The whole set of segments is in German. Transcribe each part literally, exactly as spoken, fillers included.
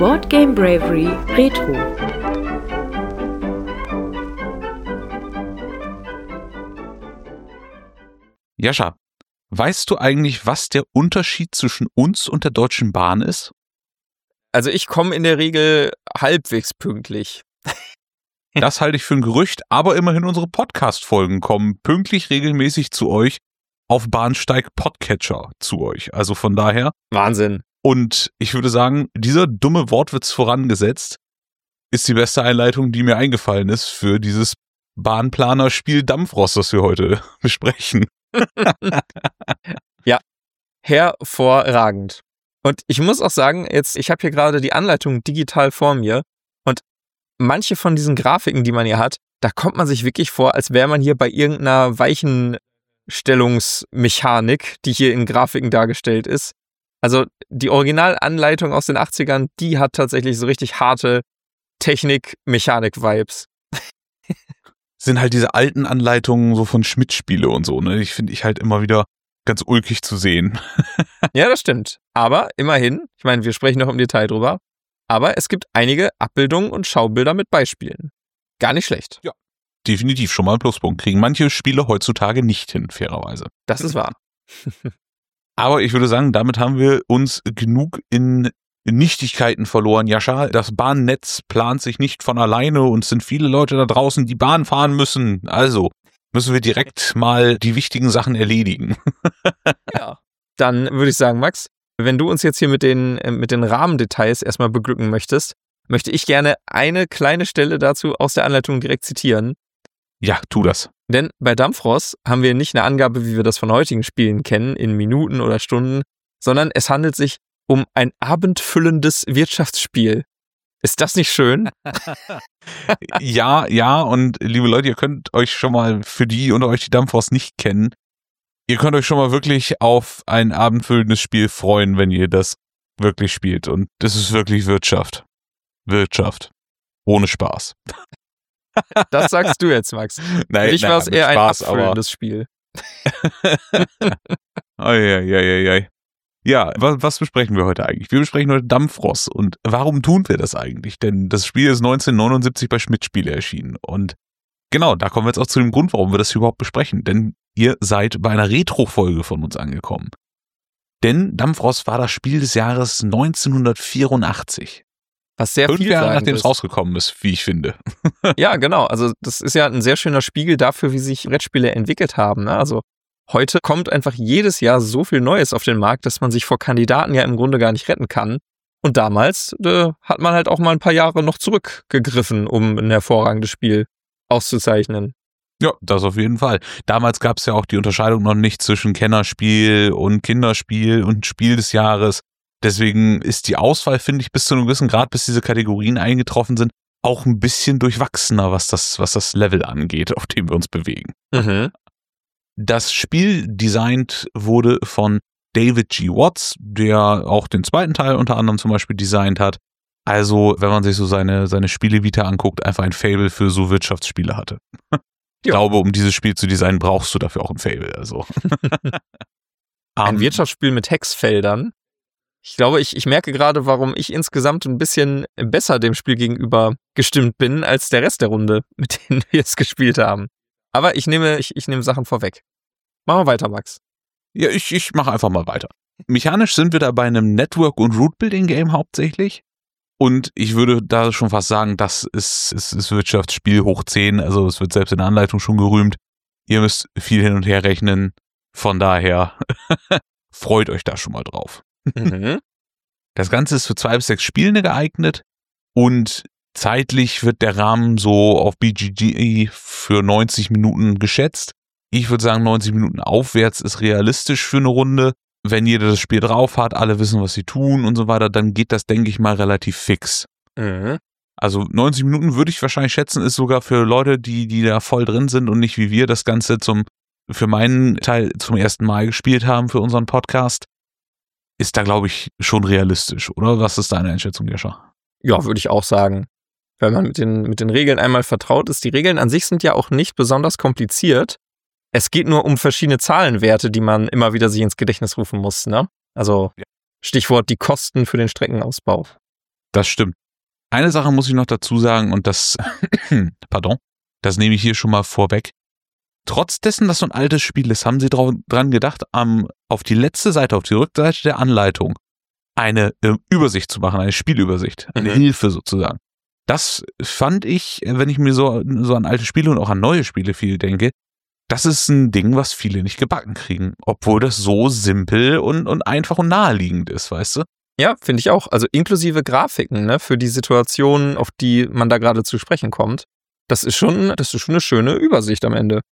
Board Game Bravery Retro. Jascha, weißt du eigentlich, was der Unterschied zwischen uns und der Deutschen Bahn ist? Also ich komme in der Regel halbwegs pünktlich. Das halte ich für ein Gerücht, aber immerhin unsere Podcast-Folgen kommen pünktlich regelmäßig zu euch auf Bahnsteig Podcatcher zu euch. Also von daher. Wahnsinn. Und ich würde sagen, dieser dumme Wortwitz vorangesetzt ist die beste Einleitung, die mir eingefallen ist für dieses Bahnplaner-Spiel Dampfrost, das wir heute besprechen. Ja, hervorragend. Und ich muss auch sagen, jetzt, ich habe hier gerade die Anleitung digital vor mir und manche von diesen Grafiken, die man hier hat, da kommt man sich wirklich vor, als wäre man hier bei irgendeiner Weichenstellungsmechanik, die hier in Grafiken dargestellt ist. Also die Originalanleitung aus den achtzigern, die hat tatsächlich so richtig harte Technik-Mechanik-Vibes. Sind halt diese alten Anleitungen so von Schmidt-Spiele und so, ne? Ich finde ich halt immer wieder ganz ulkig zu sehen. Ja, das stimmt. Aber immerhin, ich meine, wir sprechen noch im Detail drüber, aber es gibt einige Abbildungen und Schaubilder mit Beispielen. Gar nicht schlecht. Ja, definitiv schon mal ein Pluspunkt. Kriegen manche Spiele heutzutage nicht hin, fairerweise. Das ist wahr. Aber ich würde sagen, damit haben wir uns genug in Nichtigkeiten verloren. Jascha, das Bahnnetz plant sich nicht von alleine und es sind viele Leute da draußen, die Bahn fahren müssen. Also müssen wir direkt mal die wichtigen Sachen erledigen. Ja. Dann würde ich sagen, Max, wenn du uns jetzt hier mit den, mit den Rahmendetails erstmal beglücken möchtest, möchte ich gerne eine kleine Stelle dazu aus der Anleitung direkt zitieren. Ja, tu das. Denn bei Dampfrost haben wir nicht eine Angabe, wie wir das von heutigen Spielen kennen, in Minuten oder Stunden, sondern es handelt sich um ein abendfüllendes Wirtschaftsspiel. Ist das nicht schön? Ja, ja, und liebe Leute, ihr könnt euch schon mal, für die unter euch, die Dampfrost nicht kennen, ihr könnt euch schon mal wirklich auf ein abendfüllendes Spiel freuen, wenn ihr das wirklich spielt. Und das ist wirklich Wirtschaft. Wirtschaft. Ohne Spaß. Das sagst du jetzt, Max. Nein, Für dich war es eher Spaß, ein abfüllendes Spiel. Eieieiei. Ja, was, was besprechen wir heute eigentlich? Wir besprechen heute Dampfrost. Und warum tun wir das eigentlich? Denn das Spiel ist neunzehnhundertneunundsiebzig bei Schmidt-Spiele erschienen. Und genau, da kommen wir jetzt auch zu dem Grund, warum wir das überhaupt besprechen. Denn ihr seid bei einer Retro-Folge von uns angekommen. Denn Dampfrost war das Spiel des Jahres neunzehnhundertvierundachtzig. Was sehr Fünf viel Jahre nachdem es rausgekommen ist, wie ich finde. Ja, genau. Also das ist ja ein sehr schöner Spiegel dafür, wie sich Brettspiele entwickelt haben. Ne? Also heute kommt einfach jedes Jahr so viel Neues auf den Markt, dass man sich vor Kandidaten ja im Grunde gar nicht retten kann. Und damals äh, hat man halt auch mal ein paar Jahre noch zurückgegriffen, um ein hervorragendes Spiel auszuzeichnen. Ja, das auf jeden Fall. Damals gab es ja auch die Unterscheidung noch nicht zwischen Kennerspiel und Kinderspiel und Spiel des Jahres. Deswegen ist die Auswahl, finde ich, bis zu einem gewissen Grad, bis diese Kategorien eingetroffen sind, auch ein bisschen durchwachsener, was das, was das Level angeht, auf dem wir uns bewegen. Mhm. Das Spiel designt wurde von David G. Watts, der auch den zweiten Teil unter anderem zum Beispiel designt hat. Also, wenn man sich so seine, seine Spiele-Vita anguckt, einfach ein Faible für so Wirtschaftsspiele hatte. Ich Ja. glaube, um dieses Spiel zu designen, brauchst du dafür auch ein Faible. Also. Ein um, Wirtschaftsspiel mit Hexfeldern. Ich glaube, ich, ich merke gerade, warum ich insgesamt ein bisschen besser dem Spiel gegenüber gestimmt bin, als der Rest der Runde, mit denen wir es gespielt haben. Aber ich nehme, ich, ich nehme Sachen vorweg. Machen wir weiter, Max. Ja, ich, ich mache einfach mal weiter. Mechanisch sind wir da bei einem Network- und Root-Building-Game hauptsächlich. Und ich würde da schon fast sagen, das ist, ist, ist Wirtschaftsspiel hoch zehn. Also es wird selbst in der Anleitung schon gerühmt. Ihr müsst viel hin und her rechnen. Von daher freut euch da schon mal drauf. Mhm. Das Ganze ist für zwei bis sechs Spielende geeignet. Und zeitlich wird der Rahmen so auf B G G für neunzig Minuten geschätzt. Ich würde sagen, neunzig Minuten aufwärts ist realistisch für eine Runde. Wenn jeder das Spiel drauf hat, alle wissen, was sie tun und so weiter, dann geht das, denke ich mal, relativ fix. Mhm. Also neunzig Minuten würde ich wahrscheinlich schätzen, ist sogar für Leute, die, die da voll drin sind und nicht wie wir das Ganze zum, für meinen Teil zum ersten Mal gespielt haben für unseren Podcast, ist da, glaube ich, schon realistisch, oder? Was ist deine Einschätzung, Jascha? Ja, würde ich auch sagen. Wenn man mit den, mit den Regeln einmal vertraut ist. Die Regeln an sich sind ja auch nicht besonders kompliziert. Es geht nur um verschiedene Zahlenwerte, die man immer wieder sich ins Gedächtnis rufen muss, ne? Also Ja. Stichwort die Kosten für den Streckenausbau. Das stimmt. Eine Sache muss ich noch dazu sagen und das, pardon, das nehme ich hier schon mal vorweg. Trotz dessen, dass so ein altes Spiel ist, haben sie drau- dran gedacht, um, auf die letzte Seite, auf die Rückseite der Anleitung eine äh, Übersicht zu machen, eine Spielübersicht, eine Mhm. Hilfe sozusagen. Das fand ich, wenn ich mir so, so an alte Spiele und auch an neue Spiele viel denke, das ist ein Ding, was viele nicht gebacken kriegen, obwohl das so simpel und, und einfach und naheliegend ist, weißt du? Ja, finde ich auch. Also inklusive Grafiken, ne, für die Situation, auf die man da gerade zu sprechen kommt. Das ist schon, das ist schon eine schöne Übersicht am Ende.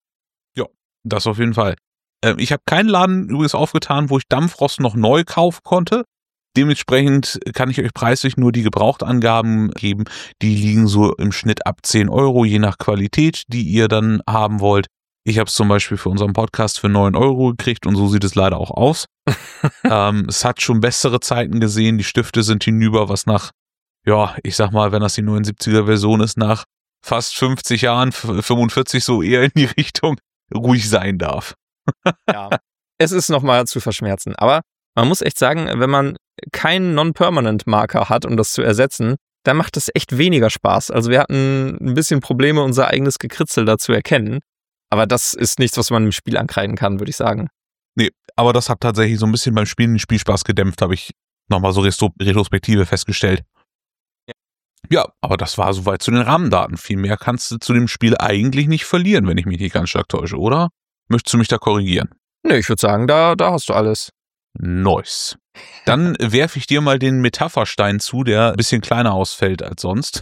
Das auf jeden Fall. Ähm, ich habe keinen Laden übrigens aufgetan, wo ich Dampfrost noch neu kaufen konnte. Dementsprechend kann ich euch preislich nur die Gebrauchtangaben geben. Die liegen so im Schnitt ab zehn Euro, je nach Qualität, die ihr dann haben wollt. Ich habe es zum Beispiel für unseren Podcast für neun Euro gekriegt und so sieht es leider auch aus. ähm, es hat schon bessere Zeiten gesehen. Die Stifte sind hinüber, was nach, ja, ich sag mal, wenn das die neunundsiebziger Version ist, nach fast fünfzig Jahren, fünfundvierzig so eher in die Richtung ruhig sein darf. Ja. Es ist nochmal zu verschmerzen. Aber man muss echt sagen, wenn man keinen Non-Permanent-Marker hat, um das zu ersetzen, dann macht es echt weniger Spaß. Also wir hatten ein bisschen Probleme, unser eigenes Gekritzel da zu erkennen. Aber das ist nichts, was man im Spiel ankreiden kann, würde ich sagen. Nee, aber das hat tatsächlich so ein bisschen beim Spielen den Spielspaß gedämpft, habe ich nochmal so Retro- Retrospektive festgestellt. Ja. Ja, aber das war soweit zu den Rahmendaten. Viel mehr kannst du zu dem Spiel eigentlich nicht verlieren, wenn ich mich nicht ganz stark täusche, oder? Möchtest du mich da korrigieren? Nee, ich würde sagen, da, da hast du alles. Nice. Dann werfe ich dir mal den Metapherstein zu, der ein bisschen kleiner ausfällt als sonst.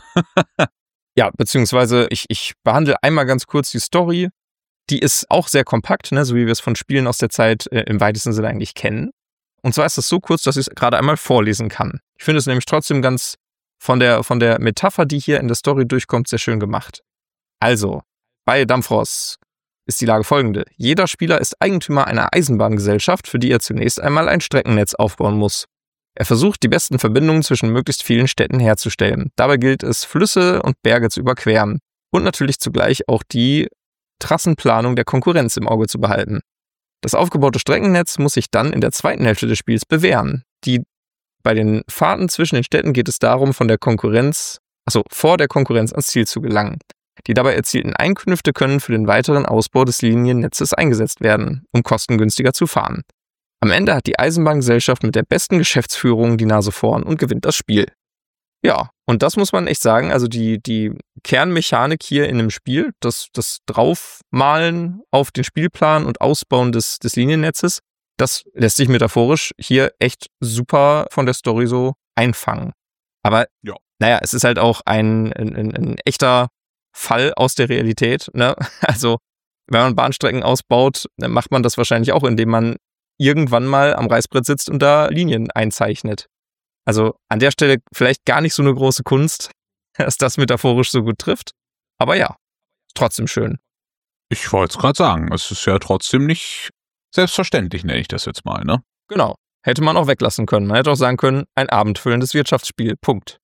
Ja, beziehungsweise ich, ich behandle einmal ganz kurz die Story. Die ist auch sehr kompakt, ne, so wie wir es von Spielen aus der Zeit äh, im weitesten Sinne eigentlich kennen. Und zwar ist es so kurz, dass ich es gerade einmal vorlesen kann. Ich finde es nämlich trotzdem ganz von der, von der Metapher, die hier in der Story durchkommt, sehr schön gemacht. Also, bei Dampfrost ist die Lage folgende. Jeder Spieler ist Eigentümer einer Eisenbahngesellschaft, für die er zunächst einmal ein Streckennetz aufbauen muss. Er versucht, die besten Verbindungen zwischen möglichst vielen Städten herzustellen. Dabei gilt es, Flüsse und Berge zu überqueren und natürlich zugleich auch die Trassenplanung der Konkurrenz im Auge zu behalten. Das aufgebaute Streckennetz muss sich dann in der zweiten Hälfte des Spiels bewähren. Die, bei den Fahrten zwischen den Städten geht es darum, von der Konkurrenz, also vor der Konkurrenz ans Ziel zu gelangen. Die dabei erzielten Einkünfte können für den weiteren Ausbau des Liniennetzes eingesetzt werden, um kostengünstiger zu fahren. Am Ende hat die Eisenbahngesellschaft mit der besten Geschäftsführung die Nase vorn und gewinnt das Spiel. Ja, und das muss man echt sagen, also die, die Kernmechanik hier in dem Spiel, das, das Draufmalen auf den Spielplan und Ausbauen des, des Liniennetzes, das lässt sich metaphorisch hier echt super von der Story so einfangen. Aber Ja. naja, es ist halt auch ein, ein, ein, ein echter Fall aus der Realität, ne? Also, wenn man Bahnstrecken ausbaut, dann macht man das wahrscheinlich auch, indem man irgendwann mal am Reißbrett sitzt und da Linien einzeichnet. Also an der Stelle vielleicht gar nicht so eine große Kunst, dass das metaphorisch so gut trifft. Aber ja, trotzdem schön. Ich wollte es gerade sagen, es ist ja trotzdem nicht selbstverständlich, nenne ich das jetzt mal, ne? Genau. Hätte man auch weglassen können. Man hätte auch sagen können, ein abendfüllendes Wirtschaftsspiel. Punkt.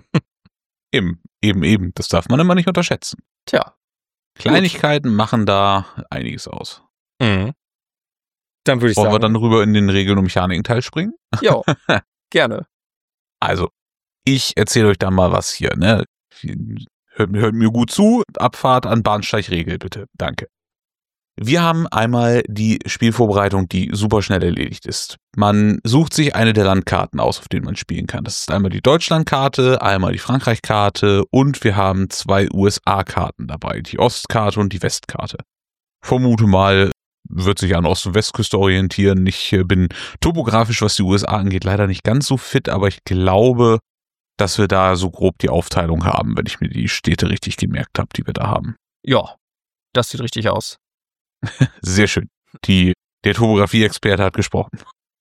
Eben, eben, eben. Das darf man immer nicht unterschätzen. Tja. Kleinigkeiten machen da einiges aus. Mhm. Dann würde ich Wollen sagen. wir dann rüber in den Regeln- und Mechaniken-Teil springen? Ja, gerne. Also, ich erzähle euch da mal was hier, ne? Hört, hört mir gut zu. Abfahrt an Bahnsteigregel, bitte. Danke. Wir haben einmal die Spielvorbereitung, die super schnell erledigt ist. Man sucht sich eine der Landkarten aus, auf denen man spielen kann. Das ist einmal die Deutschlandkarte, einmal die Frankreich-Karte und wir haben zwei U S A-Karten dabei, die Ostkarte und die Westkarte. Vermute mal, wird sich an Ost- und Westküste orientieren. Ich bin topografisch, was die U S A angeht, leider nicht ganz so fit, aber ich glaube, dass wir da so grob die Aufteilung haben, wenn ich mir die Städte richtig gemerkt habe, die wir da haben. Ja, das sieht richtig aus. Sehr schön. Die, der Topografie-Experte hat gesprochen.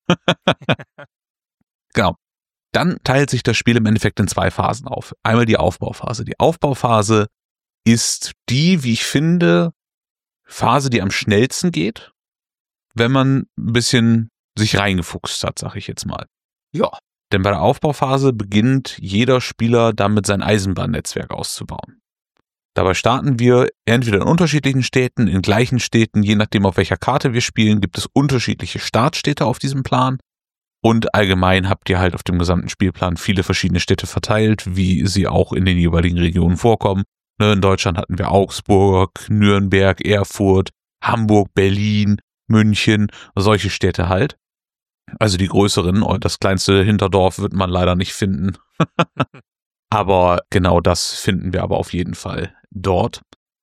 Genau. Dann teilt sich das Spiel im Endeffekt in zwei Phasen auf. Einmal die Aufbauphase. Die Aufbauphase ist die, wie ich finde, Phase, die am schnellsten geht, wenn man ein bisschen sich reingefuchst hat, sag ich jetzt mal. Ja. Denn bei der Aufbauphase beginnt jeder Spieler damit, sein Eisenbahnnetzwerk auszubauen. Dabei starten wir entweder in unterschiedlichen Städten, in gleichen Städten, je nachdem auf welcher Karte wir spielen, gibt es unterschiedliche Startstädte auf diesem Plan. Und allgemein habt ihr halt auf dem gesamten Spielplan viele verschiedene Städte verteilt, wie sie auch in den jeweiligen Regionen vorkommen. In Deutschland hatten wir Augsburg, Nürnberg, Erfurt, Hamburg, Berlin, München, solche Städte halt. Also die größeren, und das kleinste Hinterdorf wird man leider nicht finden. Aber genau das finden wir aber auf jeden Fall dort.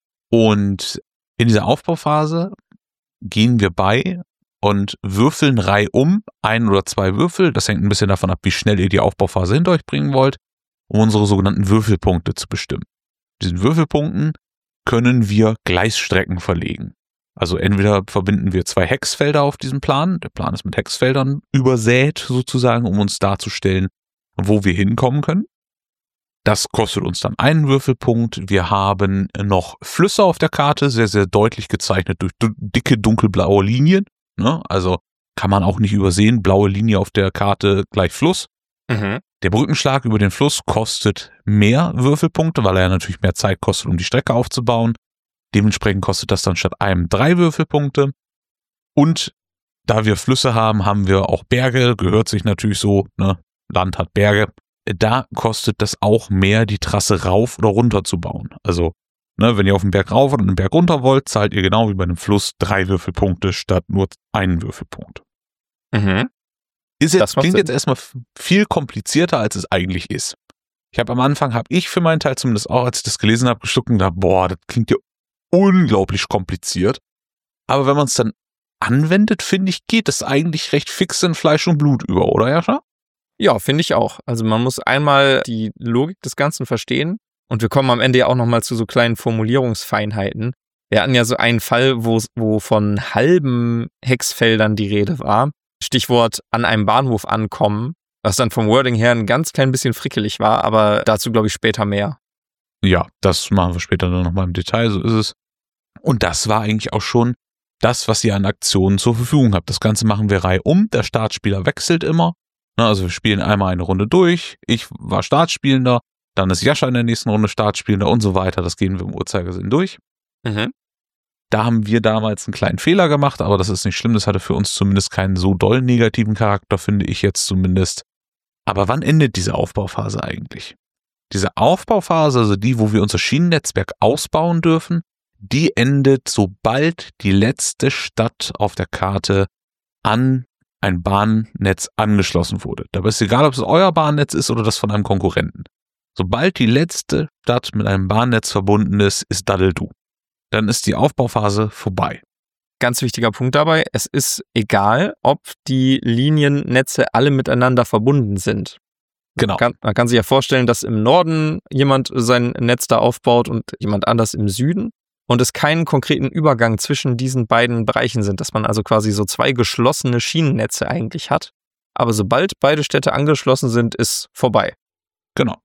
Und in dieser Aufbauphase gehen wir bei und würfeln reihum ein oder zwei Würfel. Das hängt ein bisschen davon ab, wie schnell ihr die Aufbauphase hinter euch bringen wollt, um unsere sogenannten Würfelpunkte zu bestimmen. Diesen Würfelpunkten können wir Gleisstrecken verlegen. Also entweder verbinden wir zwei Hexfelder auf diesem Plan. Der Plan ist mit Hexfeldern übersät sozusagen, um uns darzustellen, wo wir hinkommen können. Das kostet uns dann einen Würfelpunkt. Wir haben noch Flüsse auf der Karte, sehr, sehr deutlich gezeichnet durch dicke, dunkelblaue Linien. Ne? Also kann man auch nicht übersehen. Blaue Linie auf der Karte gleich Fluss. Mhm. Der Brückenschlag über den Fluss kostet mehr Würfelpunkte, weil er ja natürlich mehr Zeit kostet, um die Strecke aufzubauen. Dementsprechend kostet das dann statt einem drei Würfelpunkte. Und da wir Flüsse haben, haben wir auch Berge. Gehört sich natürlich so, ne? Land hat Berge. Da kostet das auch mehr, die Trasse rauf oder runter zu bauen. Also, ne, wenn ihr auf den Berg rauf oder einen Berg runter wollt, zahlt ihr genau wie bei einem Fluss drei Würfelpunkte statt nur einen Würfelpunkt. Mhm. Ist jetzt, klingt Sinn. jetzt erstmal viel komplizierter, als es eigentlich ist. Ich habe am Anfang, habe ich für meinen Teil zumindest auch, als ich das gelesen habe, geschluckt und gedacht, boah, das klingt ja unglaublich kompliziert. Aber wenn man es dann anwendet, finde ich, geht es eigentlich recht fix in Fleisch und Blut über, oder Jascha? Ja, finde ich auch. Also man muss einmal die Logik des Ganzen verstehen und wir kommen am Ende ja auch nochmal zu so kleinen Formulierungsfeinheiten. Wir hatten ja so einen Fall, wo, wo von halben Hexfeldern die Rede war. Stichwort an einem Bahnhof ankommen, was dann vom Wording her ein ganz klein bisschen frickelig war, aber dazu glaube ich später mehr. Ja, das machen wir später dann nochmal im Detail, so ist es. Und das war eigentlich auch schon das, was ihr an Aktionen zur Verfügung habt. Das Ganze machen wir reihum, der Startspieler wechselt immer. Also wir spielen einmal eine Runde durch, ich war Startspielender, dann ist Jascha in der nächsten Runde Startspielender und so weiter. Das gehen wir im Uhrzeigersinn durch. Mhm. Da haben wir damals einen kleinen Fehler gemacht, aber das ist nicht schlimm. Das hatte für uns zumindest keinen so doll negativen Charakter, finde ich jetzt zumindest. Aber wann endet diese Aufbauphase eigentlich? Diese Aufbauphase, also die, wo wir unser Schienennetzwerk ausbauen dürfen, die endet, sobald die letzte Stadt auf der Karte an ein Bahnnetz angeschlossen wurde. Dabei ist egal, ob es euer Bahnnetz ist oder das von einem Konkurrenten. Sobald die letzte Stadt mit einem Bahnnetz verbunden ist, ist Daddeldu. Dann ist die Aufbauphase vorbei. Ganz wichtiger Punkt dabei, es ist egal, ob die Liniennetze alle miteinander verbunden sind. Genau. Man kann, man kann sich ja vorstellen, dass im Norden jemand sein Netz da aufbaut und jemand anders im Süden und es keinen konkreten Übergang zwischen diesen beiden Bereichen sind, dass man also quasi so zwei geschlossene Schienennetze eigentlich hat. Aber sobald beide Städte angeschlossen sind, ist vorbei. Genau.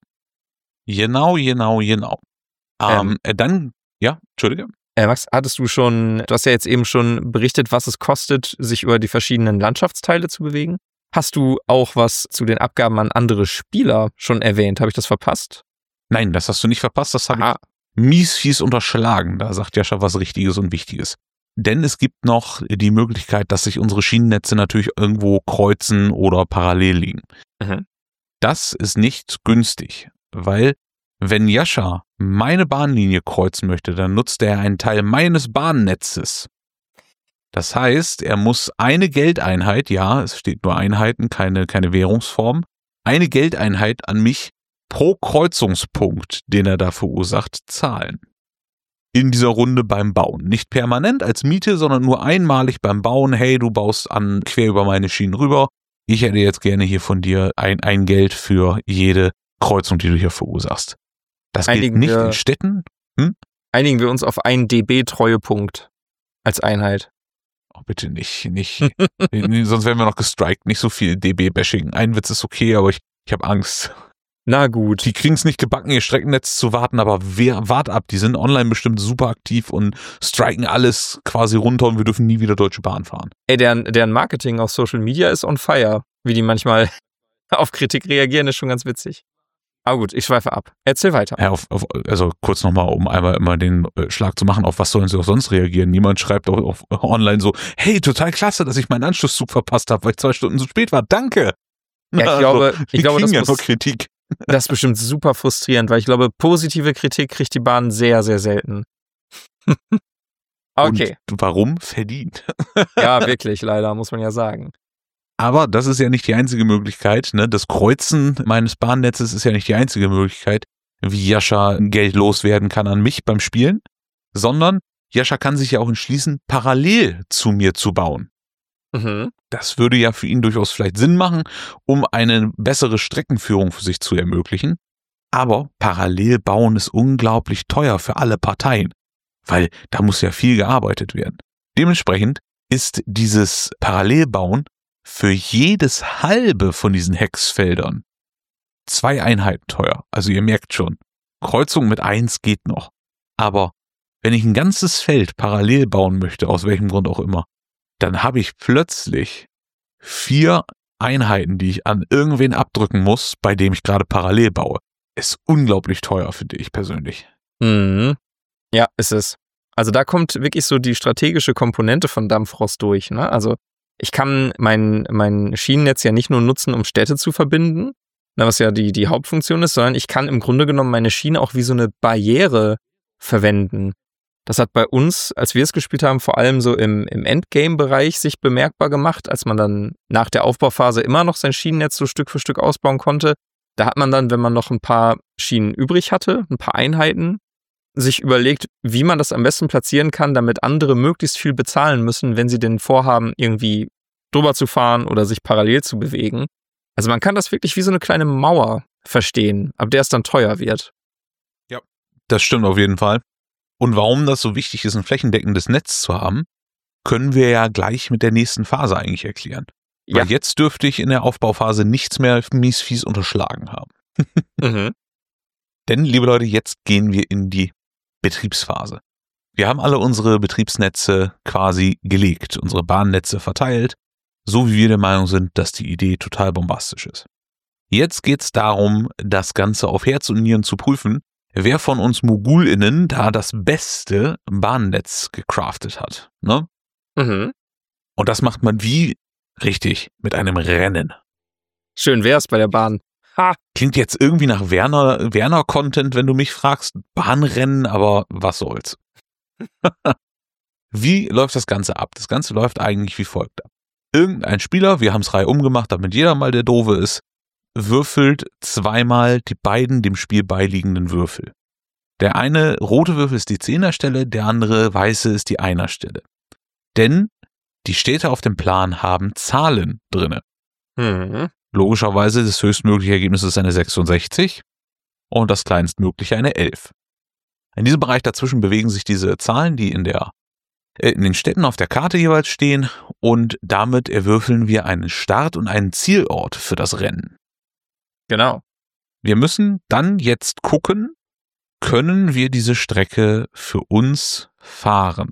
Genau, genau, genau. Ähm, ähm, dann, ja, Entschuldige. Äh, Max, hattest du schon, du hast ja jetzt eben schon berichtet, was es kostet, sich über die verschiedenen Landschaftsteile zu bewegen. Hast du auch was zu den Abgaben an andere Spieler schon erwähnt? Habe ich das verpasst? Nein, das hast du nicht verpasst. Das habe ich mies fies unterschlagen. Da sagt Jascha was Richtiges und Wichtiges. Denn es gibt noch die Möglichkeit, dass sich unsere Schienennetze natürlich irgendwo kreuzen oder parallel liegen. Mhm. Das ist nicht günstig, weil wenn Jascha meine Bahnlinie kreuzen möchte, dann nutzt er einen Teil meines Bahnnetzes. Das heißt, er muss eine Geldeinheit, ja, es steht nur Einheiten, keine, keine Währungsform, eine Geldeinheit an mich pro Kreuzungspunkt, den er da verursacht, zahlen. In dieser Runde beim Bauen. Nicht permanent als Miete, sondern nur einmalig beim Bauen. Hey, du baust an quer über meine Schienen rüber. Ich hätte jetzt gerne hier von dir ein, ein Geld für jede Kreuzung, die du hier verursachst. Das Einigen gilt nicht wir, in Städten. Hm? Einigen wir uns auf einen dB-Treuepunkt als Einheit. Oh, bitte nicht, nicht. Sonst wären wir noch gestrikt. Nicht so viel dB-Bashing. Ein Witz ist okay, aber ich, ich habe Angst. Na gut. Die kriegen es nicht gebacken, ihr Streckennetz zu warten, aber wer, wart ab, die sind online bestimmt super aktiv und striken alles quasi runter und wir dürfen nie wieder Deutsche Bahn fahren. Ey, deren, deren Marketing auf Social Media ist on fire. Wie die manchmal auf Kritik reagieren, ist schon ganz witzig. Aber gut, ich schweife ab. Erzähl weiter. Ja, auf, auf, also kurz nochmal, um einmal immer den äh, Schlag zu machen, auf was sollen sie auch sonst reagieren? Niemand schreibt auf, auf online so, hey, total klasse, dass ich meinen Anschlusszug verpasst habe, weil ich zwei Stunden zu spät war. Danke! Ja, ich glaube, also, ich glaube das, ja muss, nur Kritik. Das ist bestimmt super frustrierend, weil ich glaube, positive Kritik kriegt die Bahn sehr, sehr selten. Okay. Und warum? Verdient. Ja, wirklich, leider, muss man ja sagen. Aber das ist ja nicht die einzige Möglichkeit, ne? Das Kreuzen meines Bahnnetzes ist ja nicht die einzige Möglichkeit, wie Jascha Geld loswerden kann an mich beim Spielen, sondern Jascha kann sich ja auch entschließen, parallel zu mir zu bauen. Mhm. Das würde ja für ihn durchaus vielleicht Sinn machen, um eine bessere Streckenführung für sich zu ermöglichen. Aber parallel bauen ist unglaublich teuer für alle Parteien, weil da muss ja viel gearbeitet werden. Dementsprechend ist dieses Parallelbauen für jedes halbe von diesen Hexfeldern zwei Einheiten teuer. Also ihr merkt schon, Kreuzung mit eins geht noch. Aber wenn ich ein ganzes Feld parallel bauen möchte, aus welchem Grund auch immer, dann habe ich plötzlich vier Einheiten, die ich an irgendwen abdrücken muss, bei dem ich gerade parallel baue. Ist unglaublich teuer, finde ich persönlich. Mhm. Ja, ist es. Also da kommt wirklich so die strategische Komponente von Dampfrost durch, ne? Also ich kann mein, mein Schienennetz ja nicht nur nutzen, um Städte zu verbinden, was ja die, die Hauptfunktion ist, sondern ich kann im Grunde genommen meine Schiene auch wie so eine Barriere verwenden. Das hat bei uns, als wir es gespielt haben, vor allem so im, im Endgame-Bereich sich bemerkbar gemacht, als man dann nach der Aufbauphase immer noch sein Schienennetz so Stück für Stück ausbauen konnte. Da hat man dann, wenn man noch ein paar Schienen übrig hatte, ein paar Einheiten, sich überlegt, wie man das am besten platzieren kann, damit andere möglichst viel bezahlen müssen, wenn sie denn vorhaben, irgendwie drüber zu fahren oder sich parallel zu bewegen. Also man kann das wirklich wie so eine kleine Mauer verstehen, ab der es dann teuer wird. Ja, das stimmt auf jeden Fall. Und warum das so wichtig ist, ein flächendeckendes Netz zu haben, können wir ja gleich mit der nächsten Phase eigentlich erklären. Ja. Weil jetzt dürfte ich in der Aufbauphase nichts mehr mies fies unterschlagen haben. Mhm. Denn, liebe Leute, jetzt gehen wir in die Betriebsphase. Wir haben alle unsere Betriebsnetze quasi gelegt, unsere Bahnnetze verteilt, so wie wir der Meinung sind, dass die Idee total bombastisch ist. Jetzt geht es darum, das Ganze auf Herz und Nieren zu prüfen, wer von uns MogulInnen da das beste Bahnnetz gecraftet hat. Ne? Mhm. Und das macht man wie? Richtig, mit einem Rennen. Schön wär's bei der Bahn. Ha! Klingt jetzt irgendwie nach Werner, Werner-Content, wenn du mich fragst. Bahnrennen, aber was soll's. Wie läuft das Ganze ab? Das Ganze läuft eigentlich wie folgt ab. Irgendein Spieler, wir haben es reihum gemacht, damit jeder mal der Doofe ist, würfelt zweimal die beiden dem Spiel beiliegenden Würfel. Der eine rote Würfel ist die Zehnerstelle, der andere weiße ist die Einerstelle. Denn die Städte auf dem Plan haben Zahlen drinne. Mhm. Logischerweise das höchstmögliche Ergebnis ist eine sechsundsechzig und das kleinstmögliche eine elf. In diesem Bereich dazwischen bewegen sich diese Zahlen, die in der äh, in den Städten auf der Karte jeweils stehen, und damit erwürfeln wir einen Start- und einen Zielort für das Rennen. Genau. Wir müssen dann jetzt gucken, können wir diese Strecke für uns fahren?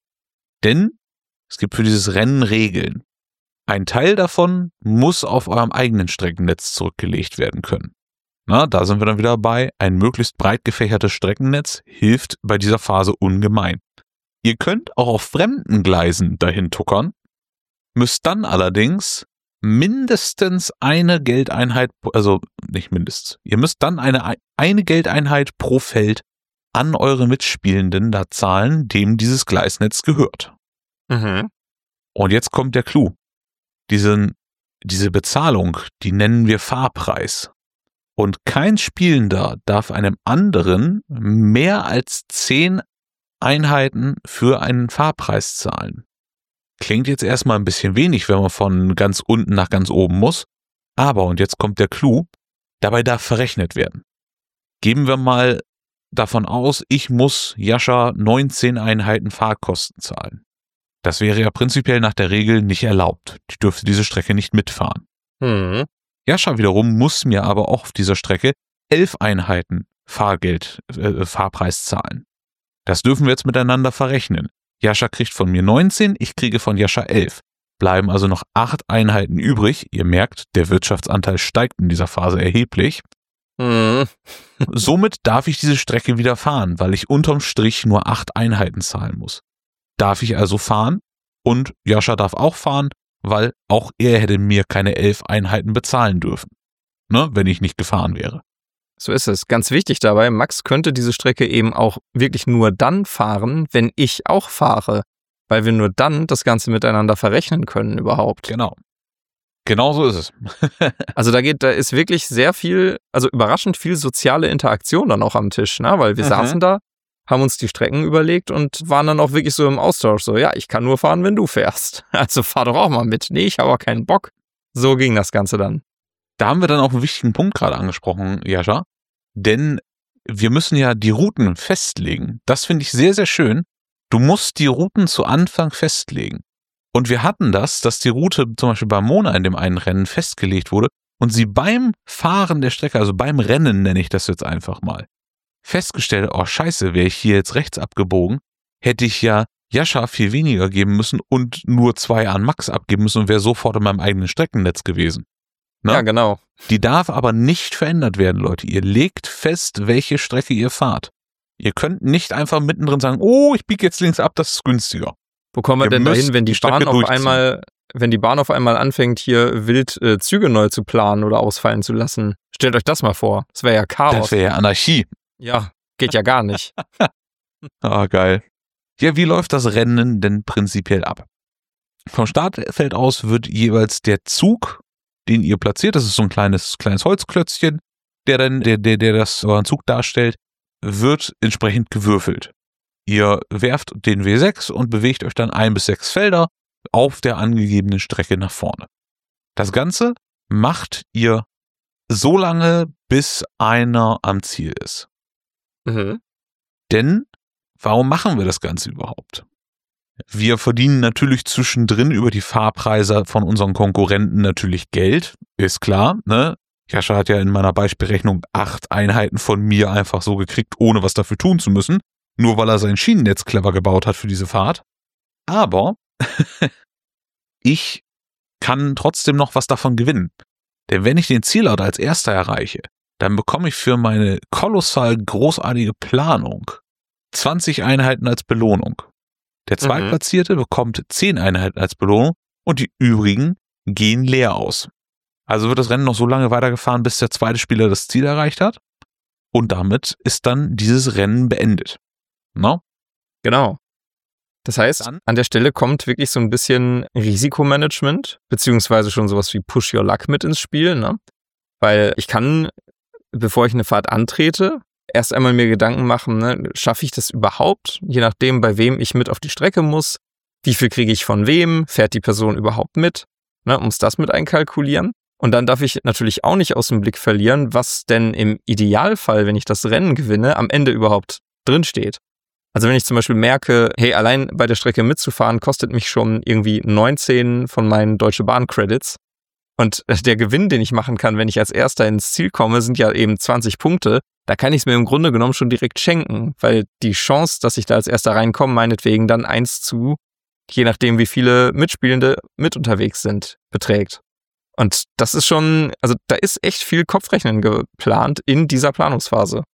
Denn es gibt für dieses Rennen Regeln. Ein Teil davon muss auf eurem eigenen Streckennetz zurückgelegt werden können. Na, da sind wir dann wieder bei, ein möglichst breit gefächertes Streckennetz hilft bei dieser Phase ungemein. Ihr könnt auch auf fremden Gleisen dahin tuckern, müsst dann allerdings mindestens eine Geldeinheit, also nicht mindestens, ihr müsst dann eine, eine Geldeinheit pro Feld an eure Mitspielenden da zahlen, dem dieses Gleisnetz gehört. Mhm. Und jetzt kommt der Clou. Diesen, diese Bezahlung, die nennen wir Fahrpreis. Und kein Spielender darf einem anderen mehr als zehn Einheiten für einen Fahrpreis zahlen. Klingt jetzt erstmal ein bisschen wenig, wenn man von ganz unten nach ganz oben muss. Aber, und jetzt kommt der Clou, dabei darf verrechnet werden. Geben wir mal davon aus, ich muss Jascha neunzehn Einheiten Fahrkosten zahlen. Das wäre ja prinzipiell nach der Regel nicht erlaubt. Die dürfte diese Strecke nicht mitfahren. Mhm. Jascha wiederum muss mir aber auch auf dieser Strecke elf Einheiten Fahrgeld, äh, Fahrpreis zahlen. Das dürfen wir jetzt miteinander verrechnen. Jascha kriegt von mir neunzehn, ich kriege von Jascha elf. Bleiben also noch acht Einheiten übrig. Ihr merkt, der Wirtschaftsanteil steigt in dieser Phase erheblich. Mhm. Somit darf ich diese Strecke wieder fahren, weil ich unterm Strich nur acht Einheiten zahlen muss. Darf ich also fahren und Jascha darf auch fahren, weil auch er hätte mir keine elf Einheiten bezahlen dürfen, ne, wenn ich nicht gefahren wäre. So ist es. Ganz wichtig dabei, Max könnte diese Strecke eben auch wirklich nur dann fahren, wenn ich auch fahre, weil wir nur dann das Ganze miteinander verrechnen können überhaupt. Genau. Genau so ist es. Also da geht, da ist wirklich sehr viel, also überraschend viel soziale Interaktion dann auch am Tisch, ne? Weil wir Mhm. saßen da, haben uns die Strecken überlegt und waren dann auch wirklich so im Austausch, so, ja, ich kann nur fahren, wenn du fährst. Also fahr doch auch mal mit. Nee, ich habe auch keinen Bock. So ging das Ganze dann. Da haben wir dann auch einen wichtigen Punkt gerade angesprochen, Jascha, denn wir müssen ja die Routen festlegen. Das finde ich sehr, sehr schön. Du musst die Routen zu Anfang festlegen. Und wir hatten das, dass die Route zum Beispiel bei Mona in dem einen Rennen festgelegt wurde und sie beim Fahren der Strecke, also beim Rennen nenne ich das jetzt einfach mal, festgestellt, oh scheiße, wäre ich hier jetzt rechts abgebogen, hätte ich ja Jascha viel weniger geben müssen und nur zwei an Max abgeben müssen und wäre sofort in meinem eigenen Streckennetz gewesen. Ne? Ja, genau. Die darf aber nicht verändert werden, Leute. Ihr legt fest, welche Strecke ihr fahrt. Ihr könnt nicht einfach mittendrin sagen, oh, ich biege jetzt links ab, das ist günstiger. Wo kommen wir Ihr denn müsst dahin, wenn die die Strecke Bahn auf durchziehen. einmal, wenn die Bahn auf einmal anfängt, hier wild äh, Züge neu zu planen oder ausfallen zu lassen? Stellt euch das mal vor. Das wäre ja Chaos. Das wäre ja Anarchie. Ja, geht ja gar nicht. Ah, geil. Ja, wie läuft das Rennen denn prinzipiell ab? Vom Startfeld aus wird jeweils der Zug, den ihr platziert, das ist so ein kleines, kleines Holzklötzchen, der dann, der, der, der das euren Zug darstellt, wird entsprechend gewürfelt. Ihr werft den W sechs und bewegt euch dann ein bis sechs Felder auf der angegebenen Strecke nach vorne. Das Ganze macht ihr so lange, bis einer am Ziel ist. Mhm. Denn warum machen wir das Ganze überhaupt? Wir verdienen natürlich zwischendrin über die Fahrpreise von unseren Konkurrenten natürlich Geld, ist klar, ne? Jascha hat ja in meiner Beispielrechnung acht Einheiten von mir einfach so gekriegt, ohne was dafür tun zu müssen, nur weil er sein Schienennetz clever gebaut hat für diese Fahrt. Aber ich kann trotzdem noch was davon gewinnen. Denn wenn ich den Zielort als Erster erreiche, dann bekomme ich für meine kolossal großartige Planung zwanzig Einheiten als Belohnung. Der Zweitplatzierte bekommt zehn Einheiten als Belohnung und die übrigen gehen leer aus. Also wird das Rennen noch so lange weitergefahren, bis der zweite Spieler das Ziel erreicht hat. Und damit ist dann dieses Rennen beendet. No? Genau. Das heißt, Dann- an der Stelle kommt wirklich so ein bisschen Risikomanagement, beziehungsweise schon sowas wie Push Your Luck mit ins Spiel, ne? Weil ich kann, bevor ich eine Fahrt antrete, erst einmal mir Gedanken machen, ne, schaffe ich das überhaupt? Je nachdem, bei wem ich mit auf die Strecke muss, wie viel kriege ich von wem, fährt die Person überhaupt mit, ne, muss das mit einkalkulieren. Und dann darf ich natürlich auch nicht aus dem Blick verlieren, was denn im Idealfall, wenn ich das Rennen gewinne, am Ende überhaupt drinsteht. Also wenn ich zum Beispiel merke, hey, allein bei der Strecke mitzufahren, kostet mich schon irgendwie neunzehn von meinen Deutsche Bahn Credits. Und der Gewinn, den ich machen kann, wenn ich als Erster ins Ziel komme, sind ja eben zwanzig Punkte. Da kann ich es mir im Grunde genommen schon direkt schenken, weil die Chance, dass ich da als Erster reinkomme, meinetwegen dann eins zu, je nachdem wie viele Mitspielende mit unterwegs sind, beträgt. Und das ist schon, also da ist echt viel Kopfrechnen geplant in dieser Planungsphase.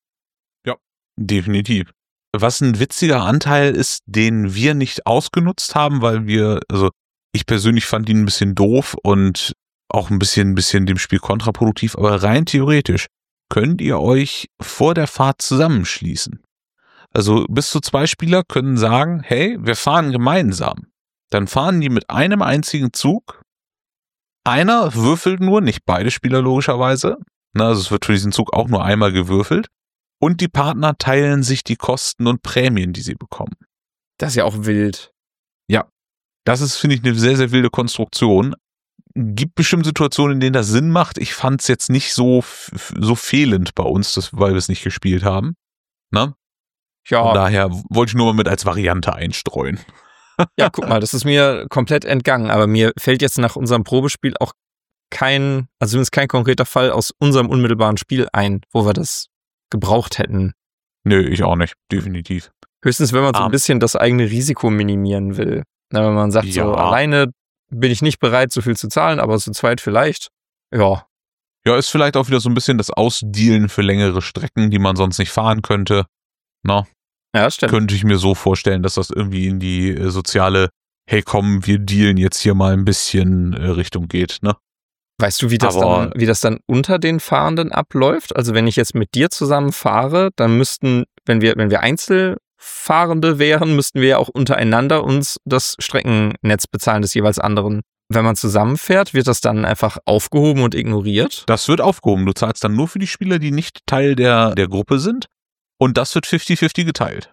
Definitiv. Was ein witziger Anteil ist, den wir nicht ausgenutzt haben, weil wir, also ich persönlich fand ihn ein bisschen doof und auch ein bisschen, ein bisschen dem Spiel kontraproduktiv, aber rein theoretisch könnt ihr euch vor der Fahrt zusammenschließen. Also bis zu zwei Spieler können sagen, hey, wir fahren gemeinsam. Dann fahren die mit einem einzigen Zug. Einer würfelt nur, nicht beide Spieler logischerweise. Na, also es wird für diesen Zug auch nur einmal gewürfelt. Und die Partner teilen sich die Kosten und Prämien, die sie bekommen. Das ist ja auch wild. Das ist, finde ich, eine sehr, sehr wilde Konstruktion. Gibt bestimmt Situationen, in denen das Sinn macht. Ich fand es jetzt nicht so, f- so fehlend bei uns, das, weil wir es nicht gespielt haben. Na? Ja. Von daher wollte ich nur mal mit als Variante einstreuen. Ja, guck mal, das ist mir komplett entgangen, aber mir fällt jetzt nach unserem Probespiel auch kein, also zumindest kein konkreter Fall aus unserem unmittelbaren Spiel ein, wo wir das gebraucht hätten. Nö, ich auch nicht, definitiv. Höchstens, wenn man so ein Ah. bisschen das eigene Risiko minimieren will. Na, wenn man sagt, so Ja. alleine bin ich nicht bereit, so viel zu zahlen, aber zu zweit vielleicht. Ja, Ja, ist vielleicht auch wieder so ein bisschen das Ausdealen für längere Strecken, die man sonst nicht fahren könnte. Na, Ja, stimmt. könnte ich mir so vorstellen, dass das irgendwie in die äh, soziale, hey komm, wir dealen jetzt hier mal ein bisschen äh, Richtung geht, ne? Weißt du, wie das, Aber- dann, wie das dann unter den Fahrenden abläuft? Also wenn ich jetzt mit dir zusammen fahre, dann müssten, wenn wir, wenn wir Einzelfahrende wären, müssten wir ja auch untereinander uns das Streckennetz bezahlen des jeweils anderen. Wenn man zusammenfährt, wird das dann einfach aufgehoben und ignoriert? Das wird aufgehoben. Du zahlst dann nur für die Spieler, die nicht Teil der, der Gruppe sind. Und das wird fünfzig fünfzig geteilt.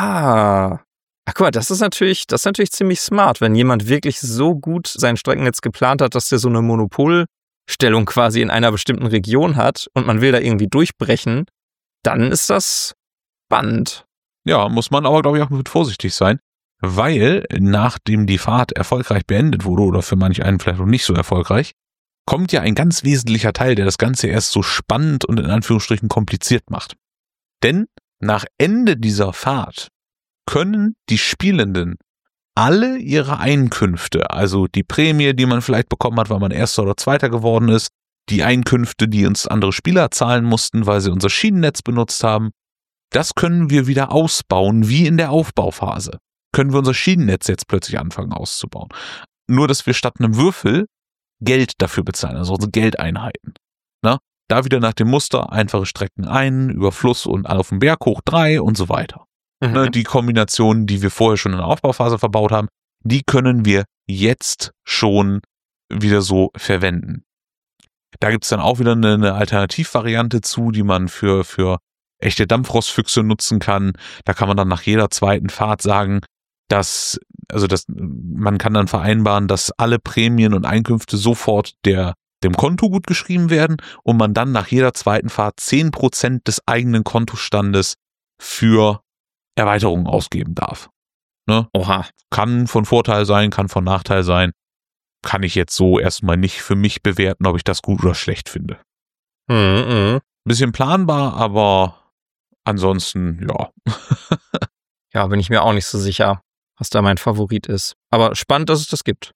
Ah. Ach guck mal, das ist natürlich, das ist natürlich ziemlich smart, wenn jemand wirklich so gut sein Streckennetz geplant hat, dass der so eine Monopolstellung quasi in einer bestimmten Region hat und man will da irgendwie durchbrechen, dann ist das spannend. Ja, muss man aber, glaube ich, auch mit vorsichtig sein. Weil, nachdem die Fahrt erfolgreich beendet wurde, oder für manch einen vielleicht auch nicht so erfolgreich, kommt ja ein ganz wesentlicher Teil, der das Ganze erst so spannend und in Anführungsstrichen kompliziert macht. Denn nach Ende dieser Fahrt können die Spielenden alle ihre Einkünfte, also die Prämie, die man vielleicht bekommen hat, weil man Erster oder Zweiter geworden ist, die Einkünfte, die uns andere Spieler zahlen mussten, weil sie unser Schienennetz benutzt haben, das können wir wieder ausbauen, wie in der Aufbauphase. Können wir unser Schienennetz jetzt plötzlich anfangen auszubauen. Nur, dass wir statt einem Würfel Geld dafür bezahlen, also unsere Geldeinheiten. Na, da wieder nach dem Muster, einfache Strecken ein, über Fluss und auf den Berg hoch drei und so weiter. Mhm. Ne, die Kombinationen, die wir vorher schon in der Aufbauphase verbaut haben, die können wir jetzt schon wieder so verwenden. Da gibt's dann auch wieder eine, eine Alternativvariante zu, die man für, für echte Dampfrostfüchse nutzen kann. Da kann man dann nach jeder zweiten Fahrt sagen, dass, also das, man kann dann vereinbaren, dass alle Prämien und Einkünfte sofort der, dem Konto gut geschrieben werden und man dann nach jeder zweiten Fahrt zehn Prozent des eigenen Kontostandes für Erweiterungen ausgeben darf. Ne? Oha. Kann von Vorteil sein, kann von Nachteil sein. Kann ich jetzt so erstmal nicht für mich bewerten, ob ich das gut oder schlecht finde. Mhm. Bisschen planbar, aber ansonsten, ja. Ja, bin ich mir auch nicht so sicher, was da mein Favorit ist. Aber spannend, dass es das gibt.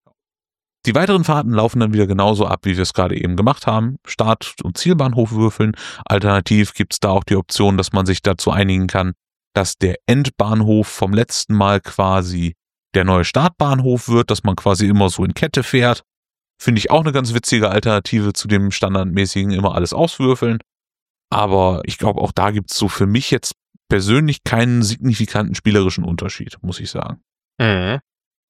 Die weiteren Fahrten laufen dann wieder genauso ab, wie wir es gerade eben gemacht haben. Start- und Zielbahnhof würfeln. Alternativ gibt es da auch die Option, dass man sich dazu einigen kann, dass der Endbahnhof vom letzten Mal quasi der neue Startbahnhof wird, dass man quasi immer so in Kette fährt. Finde ich auch eine ganz witzige Alternative zu dem standardmäßigen immer alles auswürfeln. Aber ich glaube, auch da gibt es so für mich jetzt persönlich keinen signifikanten spielerischen Unterschied, muss ich sagen. Mhm.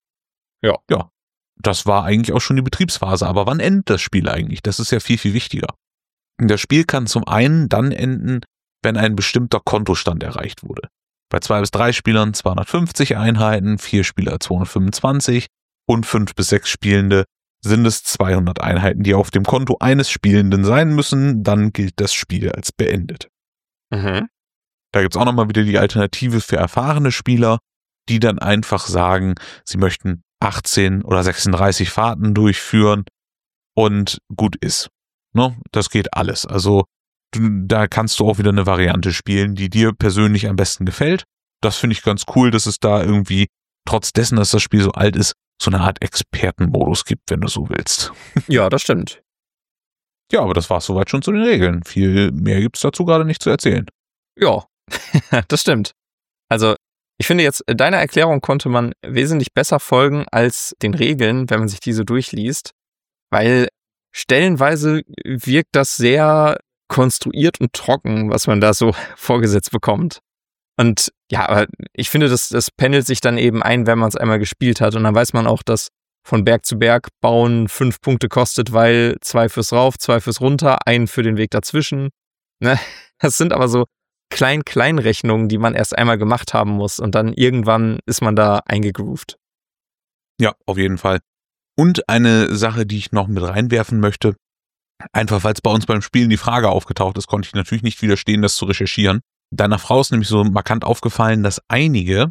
Ja, das war eigentlich auch schon die Betriebsphase. Aber wann endet das Spiel eigentlich? Das ist ja viel, viel wichtiger. Das Spiel kann zum einen dann enden, wenn ein bestimmter Kontostand erreicht wurde. Bei zwei bis drei Spielern zweihundertfünfzig Einheiten, vier Spieler zweihundertfünfundzwanzig und fünf bis sechs Spielende sind es zweihundert Einheiten, die auf dem Konto eines Spielenden sein müssen. Dann gilt das Spiel als beendet. Mhm. Da gibt es auch nochmal wieder die Alternative für erfahrene Spieler, die dann einfach sagen, sie möchten achtzehn oder sechsunddreißig Fahrten durchführen und gut ist. Ne? Das geht alles. Also du, da kannst du auch wieder eine Variante spielen, die dir persönlich am besten gefällt. Das finde ich ganz cool, dass es da irgendwie, trotz dessen, dass das Spiel so alt ist, so eine Art Expertenmodus gibt, wenn du so willst. Ja, das stimmt. Ja, aber das war es soweit schon zu den Regeln. Viel mehr gibt es dazu gerade nicht zu erzählen. Ja, das stimmt. Also, ich finde jetzt, deiner Erklärung konnte man wesentlich besser folgen als den Regeln, wenn man sich diese durchliest, weil stellenweise wirkt das sehr konstruiert und trocken, was man da so vorgesetzt bekommt. Und ja, aber ich finde, das, das pendelt sich dann eben ein, wenn man es einmal gespielt hat. Und dann weiß man auch, dass von Berg zu Berg bauen fünf Punkte kostet, weil zwei fürs Rauf, zwei fürs Runter, ein für den Weg dazwischen. Ne? Das sind aber so Klein-Klein-Rechnungen, die man erst einmal gemacht haben muss. Und dann irgendwann ist man da eingegroovt. Ja, auf jeden Fall. Und eine Sache, die ich noch mit reinwerfen möchte, einfach weil es bei uns beim Spielen die Frage aufgetaucht ist, konnte ich natürlich nicht widerstehen, das zu recherchieren. Deiner Frau ist nämlich so markant aufgefallen, dass einige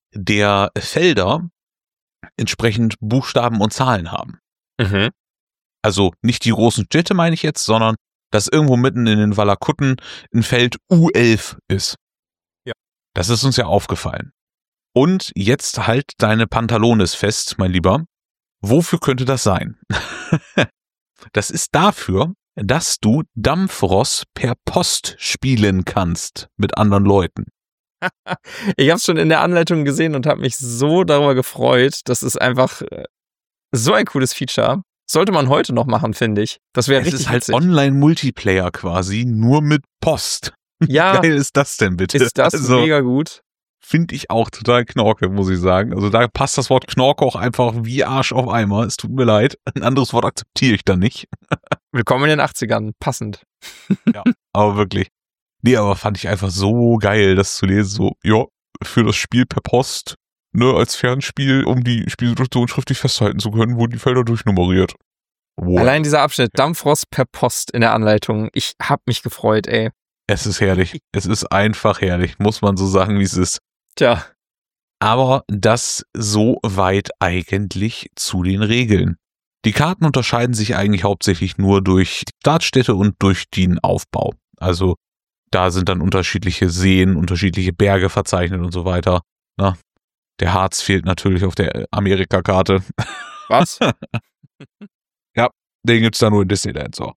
der Felder entsprechend Buchstaben und Zahlen haben. Mhm. Also nicht die großen Städte meine ich jetzt, sondern dass irgendwo mitten in den Valakutten ein Feld U elf ist. Ja. Das ist uns ja aufgefallen. Und jetzt halt deine Pantalones fest, mein Lieber. Wofür könnte das sein? Das ist dafür, dass du Dampfross per Post spielen kannst mit anderen Leuten. Ich habe es schon in der Anleitung gesehen und habe mich so darüber gefreut. Das ist einfach so ein cooles Feature. Sollte man heute noch machen, finde ich. Das wäre richtig Es ist halt witzig. Online-Multiplayer quasi, nur mit Post. Ja, Wie geil ist das denn bitte? ist das also, mega gut. Finde ich auch total Knorke, muss ich sagen. Also da passt das Wort Knorke auch einfach wie Arsch auf Eimer. Es tut mir leid. Ein anderes Wort akzeptiere ich da nicht. Willkommen in den achtzigern. Passend. Ja, aber wirklich. Nee, aber fand ich einfach so geil, das zu lesen. So, ja, für das Spiel per Post, ne, als Fernspiel, um die Spielsituation schriftlich festhalten zu können, wurden die Felder durchnummeriert. Wow. Allein dieser Abschnitt, Dampfrost per Post in der Anleitung. Ich hab mich gefreut, ey. Es ist herrlich. Es ist einfach herrlich, muss man so sagen, wie es ist. Tja. Aber das so weit eigentlich zu den Regeln. Die Karten unterscheiden sich eigentlich hauptsächlich nur durch die Startstätte und durch den Aufbau. Also da sind dann unterschiedliche Seen, unterschiedliche Berge verzeichnet und so weiter. Na, der Harz fehlt natürlich auf der Amerika-Karte. Was? Ja, den gibt's da nur in Disneyland, so.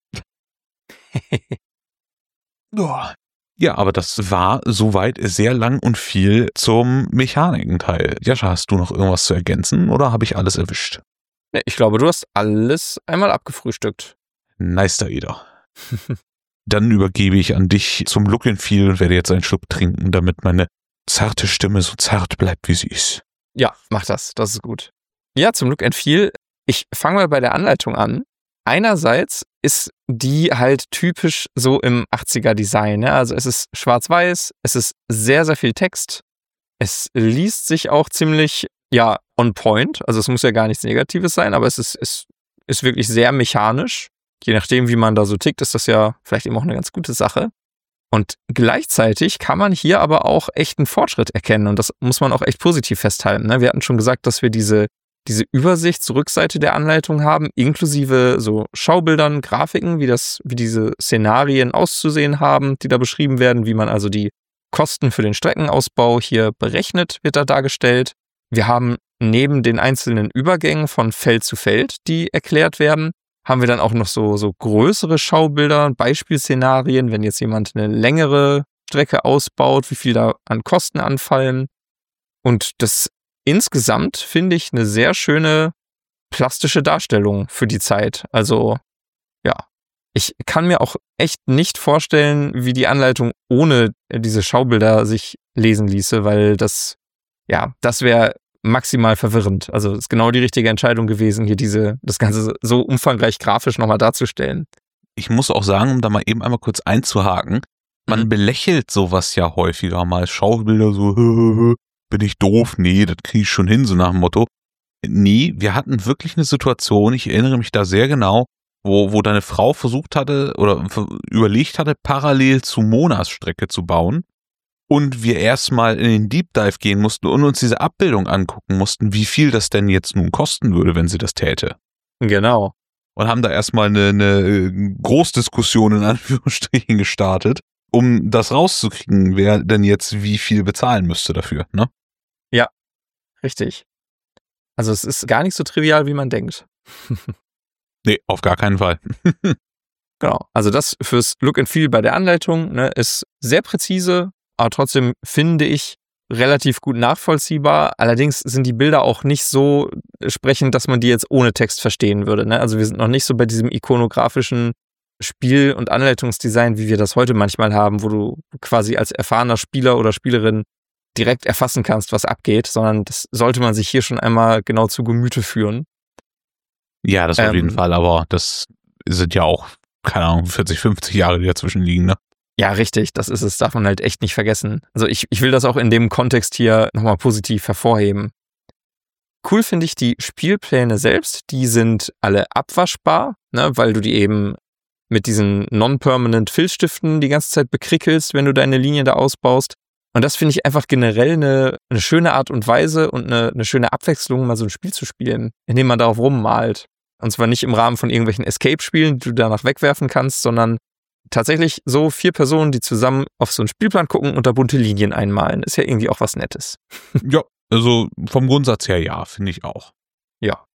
Ja, aber das war soweit sehr lang und viel zum Mechanikenteil. Jascha, hast du noch irgendwas zu ergänzen oder habe ich alles erwischt? Nee, ich glaube, du hast alles einmal abgefrühstückt. Nice, da Ida. Dann übergebe ich an dich zum Look and Feel und werde jetzt einen Schluck trinken, damit meine zarte Stimme so zart bleibt, wie sie ist. Ja, mach das. Das ist gut. Ja, zum Look and Feel. Ich fange mal bei der Anleitung an. Einerseits ist die halt typisch so im achtziger-Design. Ja? Also es ist schwarz-weiß, es ist sehr, sehr viel Text. Es liest sich auch ziemlich, ja, on point. Also es muss ja gar nichts Negatives sein, aber es ist, es ist wirklich sehr mechanisch. Je nachdem, wie man da so tickt, ist das ja vielleicht eben auch eine ganz gute Sache. Und gleichzeitig kann man hier aber auch echt einen Fortschritt erkennen. Und das muss man auch echt positiv festhalten. Ne? Wir hatten schon gesagt, dass wir diese, diese Übersicht zur Rückseite der Anleitung haben, inklusive so Schaubildern, Grafiken, wie das, wie diese Szenarien auszusehen haben, die da beschrieben werden, wie man also die Kosten für den Streckenausbau hier berechnet, wird da dargestellt. Wir haben neben den einzelnen Übergängen von Feld zu Feld, die erklärt werden, haben wir dann auch noch so, so größere Schaubilder, Beispielszenarien, wenn jetzt jemand eine längere Strecke ausbaut, wie viel da an Kosten anfallen. Und das insgesamt finde ich eine sehr schöne plastische Darstellung für die Zeit. Also ja, ich kann mir auch echt nicht vorstellen, wie die Anleitung ohne diese Schaubilder sich lesen ließe, weil das, ja, das wäre maximal verwirrend. Also ist genau die richtige Entscheidung gewesen, hier diese, das Ganze so umfangreich grafisch nochmal darzustellen. Ich muss auch sagen, um da mal eben einmal kurz einzuhaken, man mhm. belächelt sowas ja häufiger mal. Schaubilder so, bin ich doof? Nee, das kriege ich schon hin, so nach dem Motto. Nee, wir hatten wirklich eine Situation, ich erinnere mich da sehr genau, wo, wo deine Frau versucht hatte oder überlegt hatte, parallel zu Monas Strecke zu bauen. Und wir erstmal in den Deep Dive gehen mussten und uns diese Abbildung angucken mussten, wie viel das denn jetzt nun kosten würde, wenn sie das täte. Genau. Und haben da erstmal eine, eine Großdiskussion in Anführungsstrichen gestartet, um das rauszukriegen, wer denn jetzt wie viel bezahlen müsste dafür, ne? Ja, richtig. Also es ist gar nicht so trivial, wie man denkt. Nee, auf gar keinen Fall. Genau. Also das fürs Look and Feel bei der Anleitung, ne, ist sehr präzise, aber trotzdem finde ich relativ gut nachvollziehbar. Allerdings sind die Bilder auch nicht so sprechend, dass man die jetzt ohne Text verstehen würde. Ne? Also wir sind noch nicht so bei diesem ikonografischen Spiel- und Anleitungsdesign, wie wir das heute manchmal haben, wo du quasi als erfahrener Spieler oder Spielerin direkt erfassen kannst, was abgeht, sondern das sollte man sich hier schon einmal genau zu Gemüte führen. Ja, das ähm, auf jeden Fall, aber das sind ja auch, keine Ahnung, vierzig, fünfzig Jahre, die dazwischen liegen, ne? Ja, richtig, das ist es, darf man halt echt nicht vergessen. Also ich, ich will das auch in dem Kontext hier nochmal positiv hervorheben. Cool finde ich die Spielpläne selbst, die sind alle abwaschbar, ne, weil du die eben mit diesen non-permanent Filzstiften die ganze Zeit bekrickelst, wenn du deine Linie da ausbaust. Und das finde ich einfach generell eine, eine schöne Art und Weise und eine, eine schöne Abwechslung, mal so ein Spiel zu spielen, indem man darauf rummalt. Und zwar nicht im Rahmen von irgendwelchen Escape-Spielen, die du danach wegwerfen kannst, sondern tatsächlich so vier Personen, die zusammen auf so einen Spielplan gucken und da bunte Linien einmalen. Ist ja irgendwie auch was Nettes. Ja, also vom Grundsatz her ja, finde ich auch. Ja.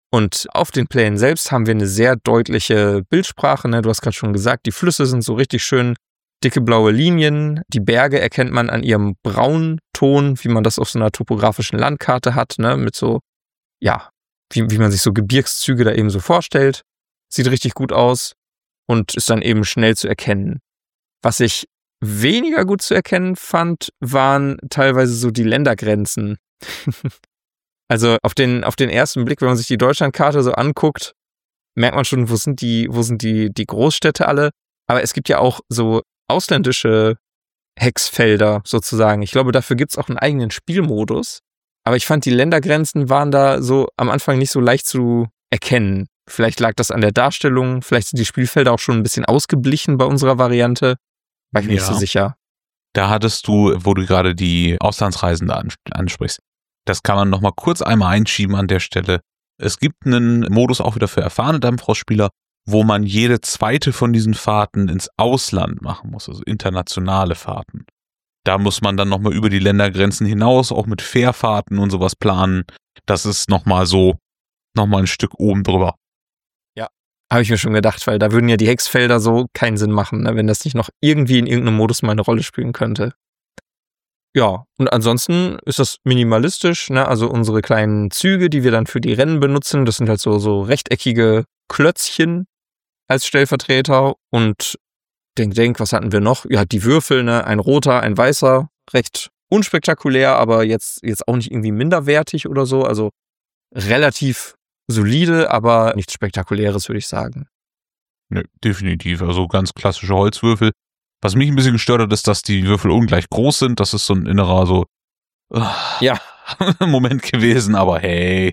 Und auf den Plänen selbst haben wir eine sehr deutliche Bildsprache. Ne? Du hast gerade schon gesagt, die Flüsse sind so richtig schön dicke blaue Linien. Die Berge erkennt man an ihrem Braunton, wie man das auf so einer topografischen Landkarte hat, ne? Mit so, ja, wie, wie man sich so Gebirgszüge da eben so vorstellt. Sieht richtig gut aus und ist dann eben schnell zu erkennen. Was ich weniger gut zu erkennen fand, waren teilweise so die Ländergrenzen. Also auf den, auf den ersten Blick, wenn man sich die Deutschlandkarte so anguckt, merkt man schon, wo sind die, wo sind die, die Großstädte alle. Aber es gibt ja auch so ausländische Hexfelder sozusagen. Ich glaube, dafür gibt es auch einen eigenen Spielmodus. Aber ich fand, die Ländergrenzen waren da so am Anfang nicht so leicht zu erkennen. Vielleicht lag das an der Darstellung, vielleicht sind die Spielfelder auch schon ein bisschen ausgeblichen bei unserer Variante. War ich mir Ja. nicht so sicher. Da hattest du, wo du gerade die Auslandsreisende ans- ansprichst, das kann man nochmal kurz einmal einschieben an der Stelle. Es gibt einen Modus auch wieder für erfahrene Dampfrost-Spieler, wo man jede zweite von diesen Fahrten ins Ausland machen muss, also internationale Fahrten. Da muss man dann nochmal über die Ländergrenzen hinaus, auch mit Fährfahrten und sowas planen. Das ist nochmal so, nochmal ein Stück oben drüber. Habe ich mir schon gedacht, weil da würden ja die Hexfelder so keinen Sinn machen, ne, wenn das nicht noch irgendwie in irgendeinem Modus mal eine Rolle spielen könnte. Ja, und ansonsten ist das minimalistisch, ne? Also unsere kleinen Züge, die wir dann für die Rennen benutzen, das sind halt so, so rechteckige Klötzchen als Stellvertreter. Und denk, denk, was hatten wir noch? Ja, die Würfel, ne? Ein roter, ein weißer, recht unspektakulär, aber jetzt, jetzt auch nicht irgendwie minderwertig oder so. Also relativ solide, aber nichts Spektakuläres, würde ich sagen. Nö, definitiv. Also ganz klassische Holzwürfel. Was mich ein bisschen gestört hat, ist, dass die Würfel ungleich groß sind. Das ist so ein innerer so Ja. Moment gewesen, aber hey.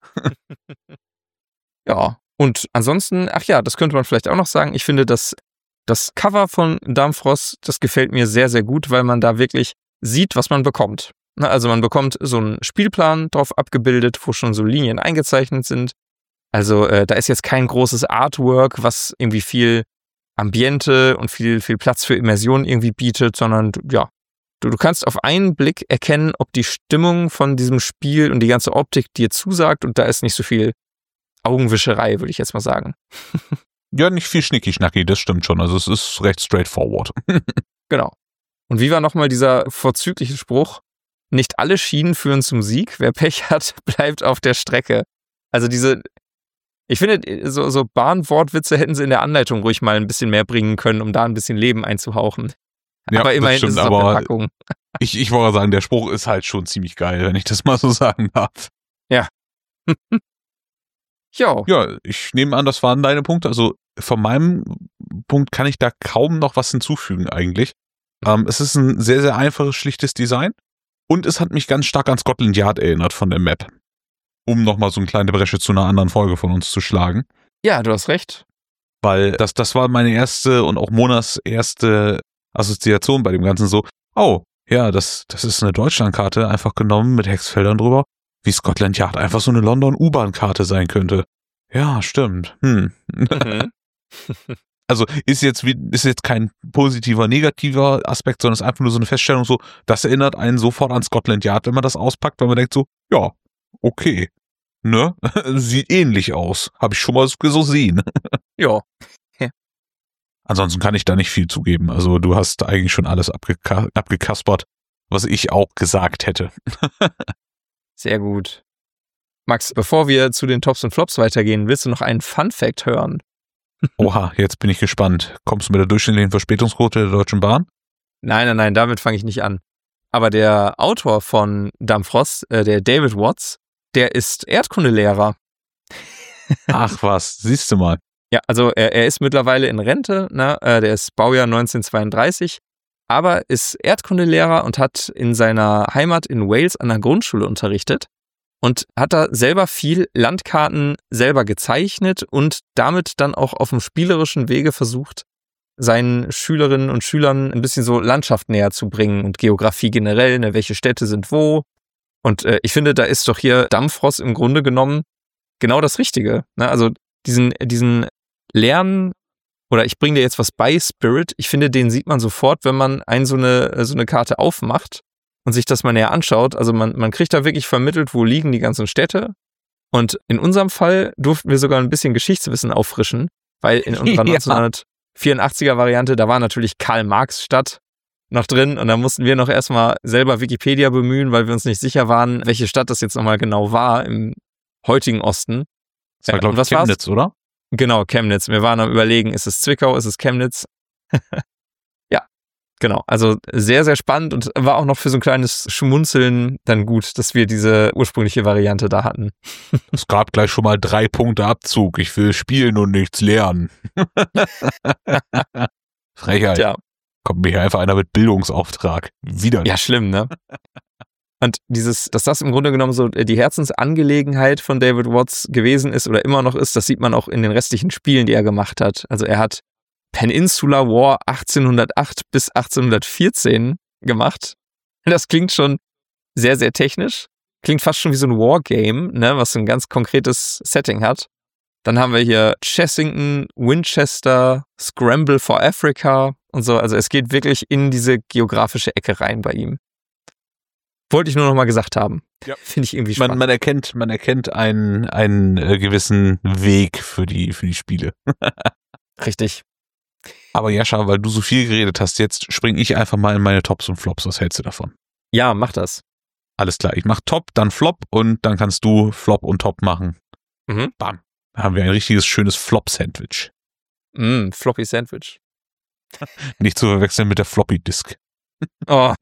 Ja, und ansonsten, ach ja, das könnte man vielleicht auch noch sagen. Ich finde, dass das Cover von Dampfrost, das gefällt mir sehr, sehr gut, weil man da wirklich sieht, was man bekommt. Na, also man bekommt so einen Spielplan drauf abgebildet, wo schon so Linien eingezeichnet sind. Also äh, da ist jetzt kein großes Artwork, was irgendwie viel Ambiente und viel, viel Platz für Immersion irgendwie bietet, sondern ja, du, du kannst auf einen Blick erkennen, ob die Stimmung von diesem Spiel und die ganze Optik dir zusagt, und da ist nicht so viel Augenwischerei, würde ich jetzt mal sagen. Ja, nicht viel Schnicki-Schnacki, das stimmt schon. Also es ist recht straightforward. Genau. Und wie war nochmal dieser vorzügliche Spruch? Nicht alle Schienen führen zum Sieg. Wer Pech hat, bleibt auf der Strecke. Also diese, ich finde, so, so Bahnwortwitze hätten sie in der Anleitung ruhig mal ein bisschen mehr bringen können, um da ein bisschen Leben einzuhauchen. Ja, aber immerhin stimmt, ist es auf aber der Packung. Ich, ich wollte sagen, der Spruch ist halt schon ziemlich geil, wenn ich das mal so sagen darf. Ja. Jo. Ja, ich nehme an, das waren deine Punkte. Also von meinem Punkt kann ich da kaum noch was hinzufügen eigentlich. Ähm, es ist ein sehr, sehr einfaches, schlichtes Design. Und es hat mich ganz stark an Scotland Yard erinnert von der Map. Um nochmal so eine kleine Bresche zu einer anderen Folge von uns zu schlagen. Ja, du hast recht. Weil das, das war meine erste und auch Monas erste Assoziation bei dem Ganzen so. Oh, ja, das, das ist eine Deutschlandkarte, einfach genommen mit Hexfeldern drüber. Wie Scotland Yard einfach so eine London-U-Bahn-Karte sein könnte. Ja, stimmt. Hm. Mhm. Also ist jetzt wie, ist jetzt kein positiver, negativer Aspekt, sondern ist einfach nur so eine Feststellung so, das erinnert einen sofort an Scotland Yard, wenn man das auspackt, weil man denkt so, ja, okay, ne, sieht ähnlich aus, habe ich schon mal so sehen. Ja. Ansonsten kann ich da nicht viel zugeben, also du hast eigentlich schon alles abgeka- abgekaspert, was ich auch gesagt hätte. Sehr gut. Max, bevor wir zu den Tops und Flops weitergehen, willst du noch einen Fun-Fact hören? Oha, jetzt bin ich gespannt. Kommst du mit der durchschnittlichen Verspätungsquote der Deutschen Bahn? Nein, nein, nein, damit fange ich nicht an. Aber der Autor von Dampfrost, äh, der David Watts, der ist Erdkundelehrer. Ach was, siehst du mal. Ja, also er, er ist mittlerweile in Rente, ne? äh, der ist Baujahr neunzehnhundertzweiunddreißig, aber ist Erdkundelehrer und hat in seiner Heimat in Wales an der Grundschule unterrichtet und hat da selber viel Landkarten selber gezeichnet und damit dann auch auf dem spielerischen Wege versucht, seinen Schülerinnen und Schülern ein bisschen so Landschaft näher zu bringen und Geografie generell, ne, welche Städte sind wo. Und äh, ich finde, da ist doch hier Dampfrost im Grunde genommen genau das Richtige. Ne? Also diesen, diesen Lernen, oder ich bringe dir jetzt was bei, Spirit, ich finde, den sieht man sofort, wenn man ein so eine, so eine Karte aufmacht und sich das mal näher anschaut. Also man, man kriegt da wirklich vermittelt, wo liegen die ganzen Städte Und in unserem Fall durften wir sogar ein bisschen Geschichtswissen auffrischen, weil in unserer Ja. neunzehnhundertvierundachtziger Variante, da war natürlich Karl-Marx-Stadt noch drin und da mussten wir noch erstmal selber Wikipedia bemühen, weil wir uns nicht sicher waren, welche Stadt das jetzt nochmal genau war im heutigen Osten. Das war, Äh, glaube und ich, was war's? Chemnitz, oder? Genau, Chemnitz. Wir waren am Überlegen, ist es Zwickau, ist es Chemnitz? Ja, genau. Also sehr, sehr spannend und war auch noch für so ein kleines Schmunzeln dann gut, dass wir diese ursprüngliche Variante da hatten. Es gab gleich schon mal drei Punkte Abzug. Ich will spielen und nichts lernen. Frechheit. Tja, Kommt mir hier einfach einer mit Bildungsauftrag. Wieder. ja, schlimm, ne? Und dieses, dass das im Grunde genommen so die Herzensangelegenheit von David Watts gewesen ist oder immer noch ist, das sieht man auch in den restlichen Spielen, die er gemacht hat. Also er hat Peninsular War achtzehnhundertacht bis achtzehnhundertvierzehn gemacht. Das klingt schon sehr, sehr technisch. Klingt fast schon wie so ein Wargame, ne, was ein ganz konkretes Setting hat. Dann haben wir hier Chessington, Winchester, Scramble for Africa und so. Also es geht wirklich in diese geografische Ecke rein bei ihm. Wollte ich nur noch mal gesagt haben. Ja. Finde ich irgendwie spannend. Man, man erkennt, man erkennt einen, einen äh, gewissen Weg für die, für die Spiele. Richtig. Aber Jascha, weil du so viel geredet hast, jetzt springe ich einfach mal in meine Tops und Flops. Was hältst du davon? Ja, mach das. Alles klar, ich mach Top, dann Flop und dann kannst du Flop und Top machen. Mhm. Bam. Da haben wir ein richtiges schönes Flop-Sandwich. Mm, Floppy Sandwich. Nicht zu verwechseln mit der Floppy-Disk. Oh,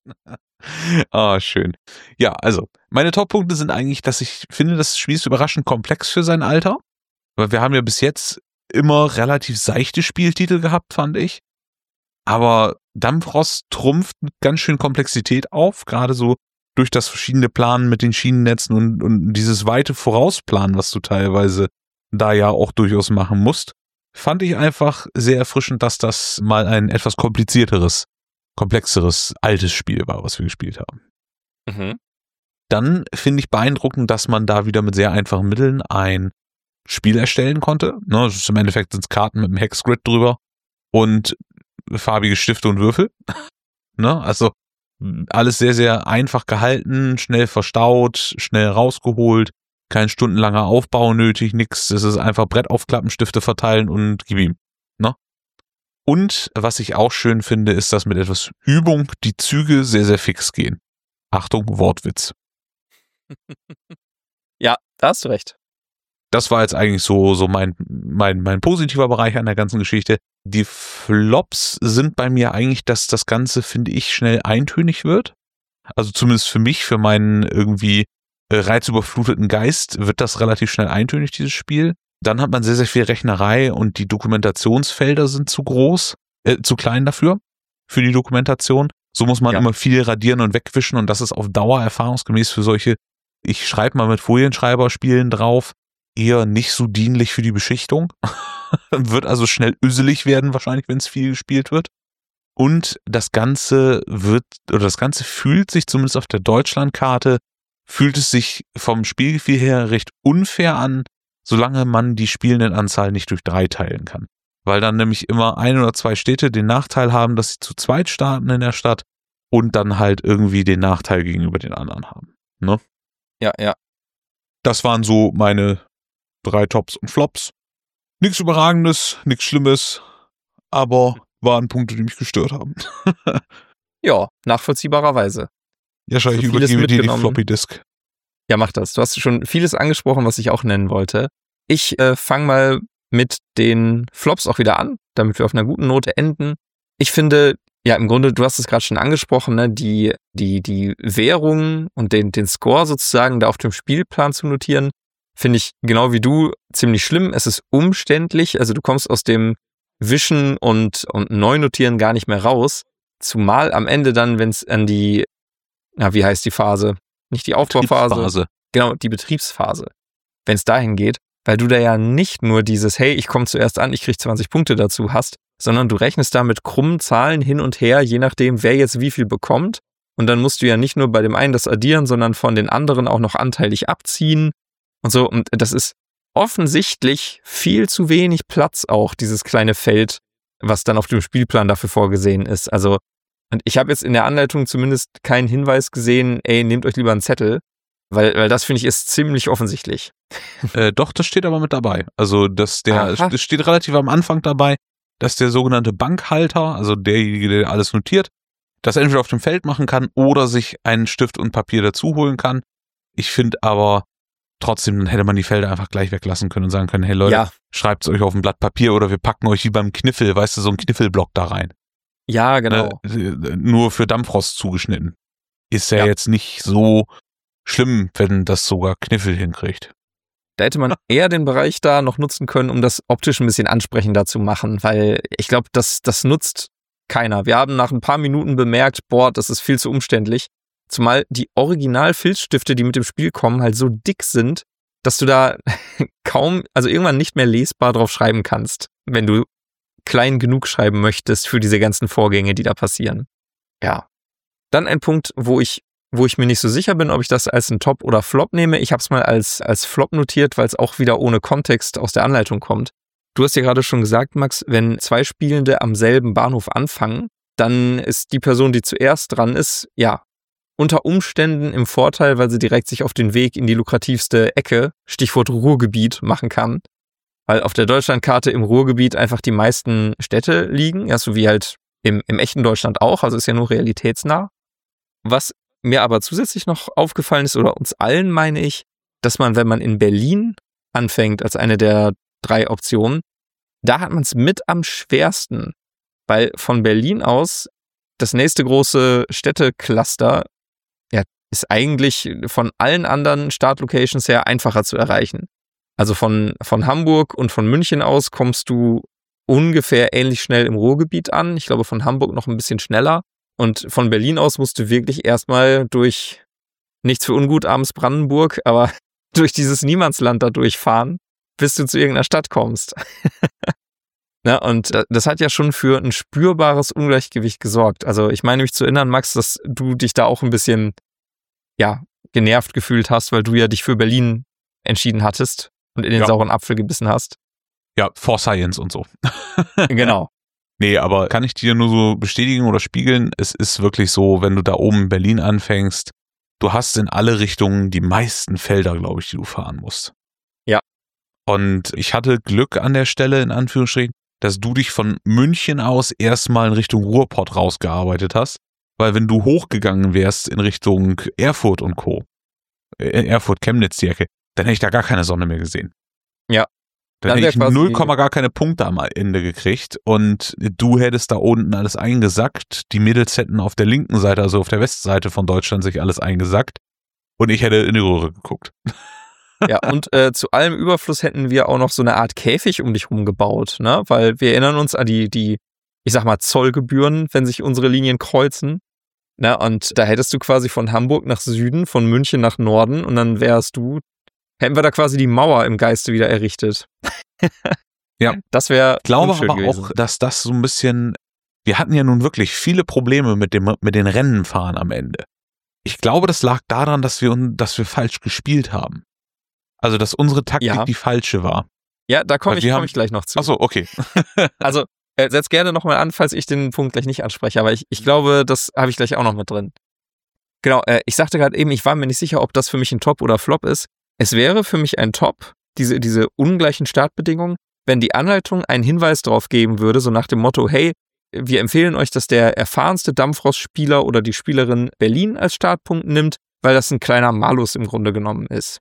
Ah, schön. Ja, also, meine Top-Punkte sind eigentlich, dass ich finde, das Spiel ist überraschend komplex für sein Alter. Weil wir haben ja bis jetzt immer relativ seichte Spieltitel gehabt, fand ich. Aber Dampfrost trumpft mit ganz schön Komplexität auf, gerade so durch das verschiedene Planen mit den Schienennetzen und, und dieses weite Vorausplanen, was du teilweise da ja auch durchaus machen musst, fand ich einfach sehr erfrischend, dass das mal ein etwas komplizierteres, komplexeres, altes Spiel war, was wir gespielt haben. mhm. Dann finde ich beeindruckend, dass man da wieder mit sehr einfachen Mitteln ein Spiel erstellen konnte. Ne, das ist im Endeffekt sind es Karten mit einem Hexgrid drüber und farbige Stifte und Würfel. Ne, also alles sehr, sehr einfach gehalten, schnell verstaut, schnell rausgeholt, kein stundenlanger Aufbau nötig, nix. Es ist einfach Brett aufklappen, Stifte verteilen und gib ihm. Ne? Und was ich auch schön finde, ist, dass mit etwas Übung die Züge sehr, sehr fix gehen. Achtung, Wortwitz. Ja, da hast du recht. Das war jetzt eigentlich so, so mein, mein, mein positiver Bereich an der ganzen Geschichte. Die Flops sind bei mir eigentlich, dass das Ganze, finde ich, schnell eintönig wird. Also zumindest für mich, für meinen irgendwie reizüberfluteten Geist wird das relativ schnell eintönig, dieses Spiel. Dann hat man sehr, sehr viel Rechnerei und die Dokumentationsfelder sind zu groß, äh, zu klein dafür, für die Dokumentation. So muss man Ja. immer viel radieren und wegwischen und das ist auf Dauer erfahrungsgemäß für solche, ich schreibe mal mit Folienschreiber-Spielen drauf, eher nicht so dienlich für die Beschichtung. Wird also schnell üsselig werden, wahrscheinlich, wenn es viel gespielt wird. Und das Ganze wird, oder das Ganze fühlt sich, zumindest auf der Deutschlandkarte, fühlt es sich vom Spielgefühl her recht unfair an, solange man die Spielendenanzahl nicht durch drei teilen kann. Weil dann nämlich immer ein oder zwei Städte den Nachteil haben, dass sie zu zweit starten in der Stadt und dann halt irgendwie den Nachteil gegenüber den anderen haben. Ne? Ja, ja. Das waren so meine drei Tops und Flops. Nichts Überragendes, nichts Schlimmes, aber waren Punkte, die mich gestört haben. Ja, nachvollziehbarerweise. Ja, schau, ich So vieles übergebe dir die mitgenommen. Floppy Disk. Ja, mach das. Du hast schon vieles angesprochen, was ich auch nennen wollte. Ich äh, fange mal mit den Flops auch wieder an, damit wir auf einer guten Note enden. Ich finde, ja, im Grunde, du hast es gerade schon angesprochen, ne, die, die, die Währung und den, den Score sozusagen da auf dem Spielplan zu notieren, finde ich genau wie du ziemlich schlimm. Es ist umständlich, also du kommst aus dem Wischen und, und Neunotieren gar nicht mehr raus. Zumal am Ende dann, wenn es an die, na, wie heißt die Phase? Nicht die Aufbauphase. Betriebsphase. Genau, die Betriebsphase. Wenn es dahin geht, weil du da ja nicht nur dieses, hey, ich komme zuerst an, ich krieg zwanzig Punkte dazu hast, sondern du rechnest da mit krummen Zahlen hin und her, je nachdem, wer jetzt wie viel bekommt. Und dann musst du ja nicht nur bei dem einen das addieren, sondern von den anderen auch noch anteilig abziehen und so. Und das ist offensichtlich viel zu wenig Platz auch, dieses kleine Feld, was dann auf dem Spielplan dafür vorgesehen ist. Also, und ich habe jetzt in der Anleitung zumindest keinen Hinweis gesehen, ey, nehmt euch lieber einen Zettel, Weil, weil das, finde ich, ist ziemlich offensichtlich. Äh, doch, das steht aber mit dabei. Also das, der, das steht relativ am Anfang dabei, dass der sogenannte Bankhalter, also derjenige, der alles notiert, das entweder auf dem Feld machen kann oder sich einen Stift und Papier dazu holen kann. Ich finde aber trotzdem, dann hätte man die Felder einfach gleich weglassen können und sagen können, hey Leute, Ja. schreibt es euch auf ein Blatt Papier oder wir packen euch wie beim Kniffel, weißt du, so einen Kniffelblock da rein. Ja, genau. Äh, nur für Dampfrost zugeschnitten. Ist ja, Ja. jetzt nicht so schlimm, wenn das sogar Kniffel hinkriegt. Da hätte man eher den Bereich da noch nutzen können, um das optisch ein bisschen ansprechender zu machen, weil ich glaube, das, das nutzt keiner. Wir haben nach ein paar Minuten bemerkt, boah, das ist viel zu umständlich. Zumal die Original-Filzstifte, die mit dem Spiel kommen, halt so dick sind, dass du da kaum, also irgendwann nicht mehr lesbar drauf schreiben kannst, wenn du klein genug schreiben möchtest für diese ganzen Vorgänge, die da passieren. Ja. Dann ein Punkt, wo ich wo ich mir nicht so sicher bin, ob ich das als ein Top oder Flop nehme. Ich habe es mal als, als Flop notiert, weil es auch wieder ohne Kontext aus der Anleitung kommt. Du hast ja gerade schon gesagt, Max, wenn zwei Spielende am selben Bahnhof anfangen, dann ist die Person, die zuerst dran ist, ja, unter Umständen im Vorteil, weil sie direkt sich auf den Weg in die lukrativste Ecke, Stichwort Ruhrgebiet, machen kann. Weil auf der Deutschlandkarte im Ruhrgebiet einfach die meisten Städte liegen, ja, so wie halt im, im echten Deutschland auch, also ist ja nur realitätsnah. Was mir aber zusätzlich noch aufgefallen ist, oder uns allen meine ich, dass man, wenn man in Berlin anfängt, als eine der drei Optionen, da hat man es mit am schwersten, weil von Berlin aus das nächste große Städtecluster ja, ist eigentlich von allen anderen Startlocations her einfacher zu erreichen. Also von, von Hamburg und von München aus kommst du ungefähr ähnlich schnell im Ruhrgebiet an. Ich glaube, von Hamburg noch ein bisschen schneller. Und von Berlin aus musst du wirklich erstmal durch, nichts für ungut, armes Brandenburg, aber durch dieses Niemandsland da durchfahren, bis du zu irgendeiner Stadt kommst. Na, und das hat ja schon für ein spürbares Ungleichgewicht gesorgt. Also ich meine mich zu erinnern, Max, dass du dich da auch ein bisschen, ja, genervt gefühlt hast, weil du ja dich für Berlin entschieden hattest und in den Ja. sauren Apfel gebissen hast. Ja, for Science und so. Genau. Nee, aber kann ich dir nur so bestätigen oder spiegeln, es ist wirklich so, wenn du da oben in Berlin anfängst, du hast in alle Richtungen die meisten Felder, glaube ich, die du fahren musst. Ja. Und ich hatte Glück an der Stelle, in Anführungsstrichen, dass du dich von München aus erstmal in Richtung Ruhrpott rausgearbeitet hast, weil wenn du hochgegangen wärst in Richtung Erfurt und Co., äh, Erfurt, Chemnitz, die Ecke, dann hätte ich da gar keine Sonne mehr gesehen. Ja. Dann, Dann hätte wär ich quasi- null, gar keine Punkte am Ende gekriegt und du hättest da unten alles eingesackt, die Mädels hätten auf der linken Seite, also auf der Westseite von Deutschland sich alles eingesackt und ich hätte in die Röhre geguckt. Ja, und äh, zu allem Überfluss hätten wir auch noch so eine Art Käfig um dich rum gebaut, ne? Weil wir erinnern uns an die, die, ich sag mal, Zollgebühren, wenn sich unsere Linien kreuzen. Ne? Und da hättest du quasi von Hamburg nach Süden, von München nach Norden und dann wärst du, hätten wir da quasi die Mauer im Geiste wieder errichtet. Ja. Das wäre Ich glaube unschön aber gewesen. auch, dass das so ein bisschen, wir hatten ja nun wirklich viele Probleme mit dem, mit den Rennenfahren am Ende. Ich glaube, das lag daran, dass wir, un- dass wir falsch gespielt haben. Also, dass unsere Taktik Ja. die falsche war. Ja, da komme Weil ich, wir komm haben- ich gleich noch zu. Achso, okay. Also, äh, setz gerne nochmal an, falls ich den Punkt gleich nicht anspreche, aber ich, ich glaube, das habe ich gleich auch noch mit drin. Genau, äh, ich sagte gerade eben, ich war mir nicht sicher, ob das für mich ein Top oder Flop ist. Es wäre für mich ein Top, diese, diese ungleichen Startbedingungen, wenn die Anleitung einen Hinweis darauf geben würde, so nach dem Motto, hey, wir empfehlen euch, dass der erfahrenste Dampfrost-Spieler oder die Spielerin Berlin als Startpunkt nimmt, weil das ein kleiner Malus im Grunde genommen ist.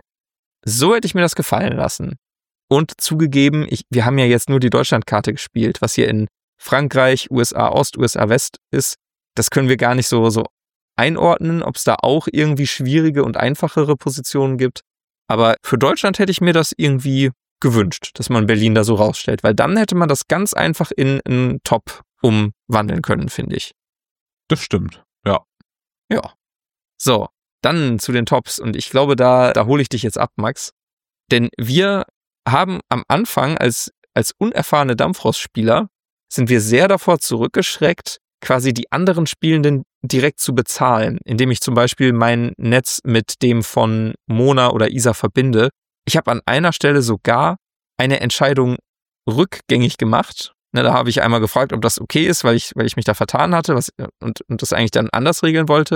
So hätte ich mir das gefallen lassen. Und zugegeben, ich, wir haben ja jetzt nur die Deutschlandkarte gespielt, was hier in Frankreich, U S A Ost, U S A West ist. Das können wir gar nicht so, so einordnen, ob es da auch irgendwie schwierige und einfachere Positionen gibt. Aber für Deutschland hätte ich mir das irgendwie gewünscht, dass man Berlin da so rausstellt, weil dann hätte man das ganz einfach in einen Top umwandeln können, finde ich. Das stimmt, ja. Ja. So, dann zu den Tops. Und ich glaube, da, da hole ich dich jetzt ab, Max. Denn wir haben am Anfang als, als unerfahrene Dampfrost-Spieler sind wir sehr davor zurückgeschreckt, quasi die anderen Spielenden direkt zu bezahlen, indem ich zum Beispiel mein Netz mit dem von Mona oder Isa verbinde. Ich habe an einer Stelle sogar eine Entscheidung rückgängig gemacht. Ne, da habe ich einmal gefragt, ob das okay ist, weil ich, weil ich mich da vertan hatte was, und, und das eigentlich dann anders regeln wollte.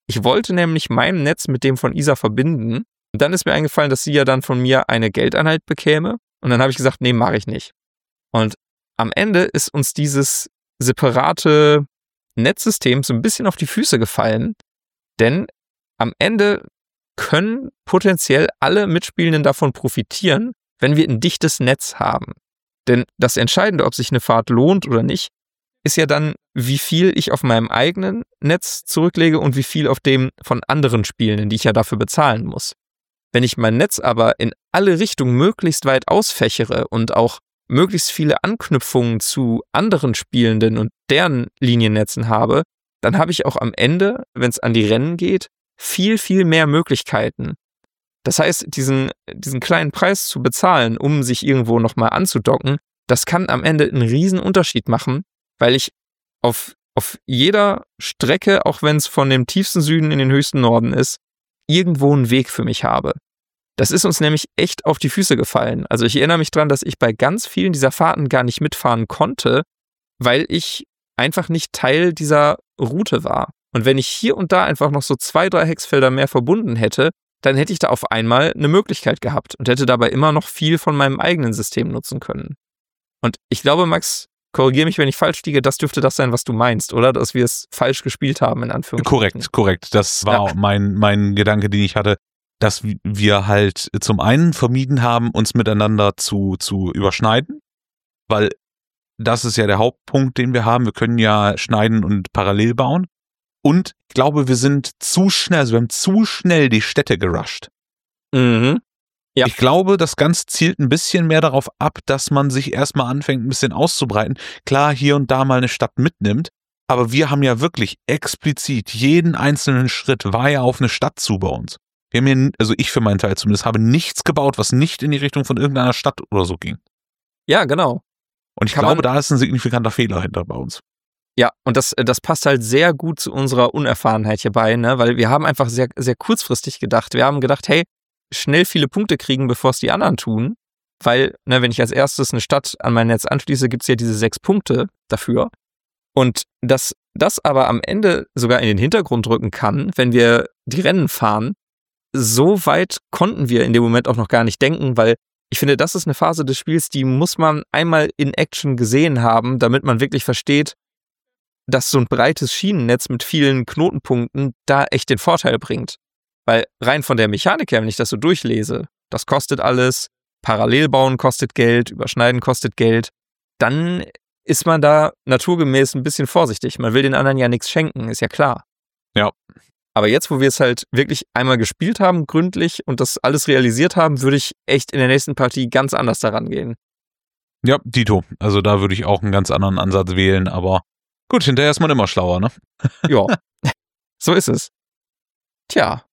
Ich wollte nämlich mein Netz mit dem von Isa verbinden. Und dann ist mir eingefallen, dass sie ja dann von mir eine Geldeinheit bekäme. Und dann habe ich gesagt, nee, mache ich nicht. Und am Ende ist uns dieses separate Netzsystem so ein bisschen auf die Füße gefallen. Denn am Ende können potenziell alle Mitspielenden davon profitieren, wenn wir ein dichtes Netz haben. Denn das Entscheidende, ob sich eine Fahrt lohnt oder nicht, ist ja dann, wie viel ich auf meinem eigenen Netz zurücklege und wie viel auf dem von anderen Spielenden, die ich ja dafür bezahlen muss. Wenn ich mein Netz aber in alle Richtungen möglichst weit ausfächere und auch möglichst viele Anknüpfungen zu anderen Spielenden und deren Liniennetzen habe, dann habe ich auch am Ende, wenn es an die Rennen geht, viel, viel mehr Möglichkeiten. Das heißt, diesen, diesen kleinen Preis zu bezahlen, um sich irgendwo nochmal anzudocken, das kann am Ende einen riesen Unterschied machen, weil ich auf, auf jeder Strecke, auch wenn es von dem tiefsten Süden in den höchsten Norden ist, irgendwo einen Weg für mich habe. Das ist uns nämlich echt auf die Füße gefallen. Also ich erinnere mich daran, dass ich bei ganz vielen dieser Fahrten gar nicht mitfahren konnte, weil ich einfach nicht Teil dieser Route war. Und wenn ich hier und da einfach noch so zwei, drei Hexfelder mehr verbunden hätte, dann hätte ich da auf einmal eine Möglichkeit gehabt und hätte dabei immer noch viel von meinem eigenen System nutzen können. Und ich glaube, Max, korrigiere mich, wenn ich falsch liege, das dürfte das sein, was du meinst, oder? Dass wir es falsch gespielt haben, in Anführungszeichen. Korrekt, korrekt. Das war ja. mein, mein Gedanke, den ich hatte, dass wir halt zum einen vermieden haben, uns miteinander zu, zu überschneiden, weil das ist ja der Hauptpunkt, den wir haben. Wir können ja schneiden und parallel bauen. Und ich glaube, wir sind zu schnell, also wir haben zu schnell die Städte gerusht. Mhm. Ja. Ich glaube, das Ganze zielt ein bisschen mehr darauf ab, dass man sich erstmal anfängt, ein bisschen auszubreiten. Klar, hier und da mal eine Stadt mitnimmt, aber wir haben ja wirklich explizit jeden einzelnen Schritt war ja auf eine Stadt zu bei uns. Wir haben hier, also ich für meinen Teil zumindest, habe nichts gebaut, was nicht in die Richtung von irgendeiner Stadt oder so ging. Ja, genau. Und ich Kann glaube, man, da ist ein signifikanter Fehler hinter bei uns. Ja, und das, das passt halt sehr gut zu unserer Unerfahrenheit hierbei, ne? Weil wir haben einfach sehr, sehr kurzfristig gedacht. Wir haben gedacht, hey, schnell viele Punkte kriegen, bevor es die anderen tun. Weil, ne, wenn ich als erstes eine Stadt an mein Netz anschließe, gibt es ja diese sechs Punkte dafür. Und dass das aber am Ende sogar in den Hintergrund rücken kann, wenn wir die Rennen fahren, so weit konnten wir in dem Moment auch noch gar nicht denken, weil ich finde, das ist eine Phase des Spiels, die muss man einmal in Action gesehen haben, damit man wirklich versteht, dass so ein breites Schienennetz mit vielen Knotenpunkten da echt den Vorteil bringt. Weil rein von der Mechanik her, wenn ich das so durchlese, das kostet alles, parallel bauen kostet Geld, überschneiden kostet Geld, dann ist man da naturgemäß ein bisschen vorsichtig. Man will den anderen ja nichts schenken, ist ja klar. Ja. Aber jetzt, wo wir es halt wirklich einmal gespielt haben, gründlich, und das alles realisiert haben, würde ich echt in der nächsten Partie ganz anders daran gehen. Ja, Dito. Also da würde ich auch einen ganz anderen Ansatz wählen, aber gut, hinterher ist man immer schlauer, ne? Ja, so ist es. Tja,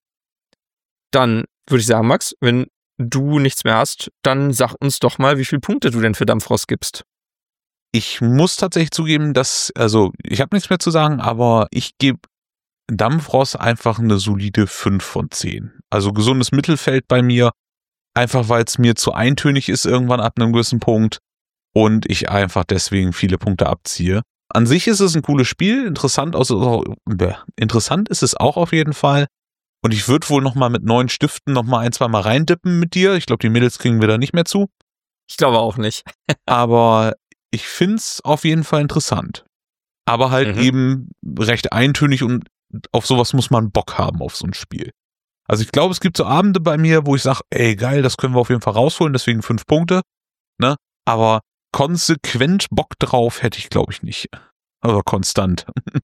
dann würde ich sagen, Max, wenn du nichts mehr hast, dann sag uns doch mal, wie viele Punkte du denn für Dampfrost gibst. Ich muss tatsächlich zugeben, dass, also ich habe nichts mehr zu sagen, aber ich gebe Dampfrost einfach eine solide fünf von zehn. Also gesundes Mittelfeld bei mir, einfach weil es mir zu eintönig ist irgendwann ab einem gewissen Punkt und ich einfach deswegen viele Punkte abziehe. An sich ist es ein cooles Spiel, interessant, also, interessant ist es auch auf jeden Fall. Und ich würde wohl nochmal mit neuen Stiften nochmal ein, zwei Mal reindippen mit dir. Ich glaube, die Mädels kriegen wir da nicht mehr zu. Ich glaube auch nicht. Aber ich finde es auf jeden Fall interessant. Aber halt mhm. eben recht eintönig und auf sowas muss man Bock haben, auf so ein Spiel. Also ich glaube, es gibt so Abende bei mir, wo ich sage, ey geil, das können wir auf jeden Fall rausholen, deswegen fünf Punkte. Ne? Aber konsequent Bock drauf hätte ich, glaube ich, nicht. Aber konstant.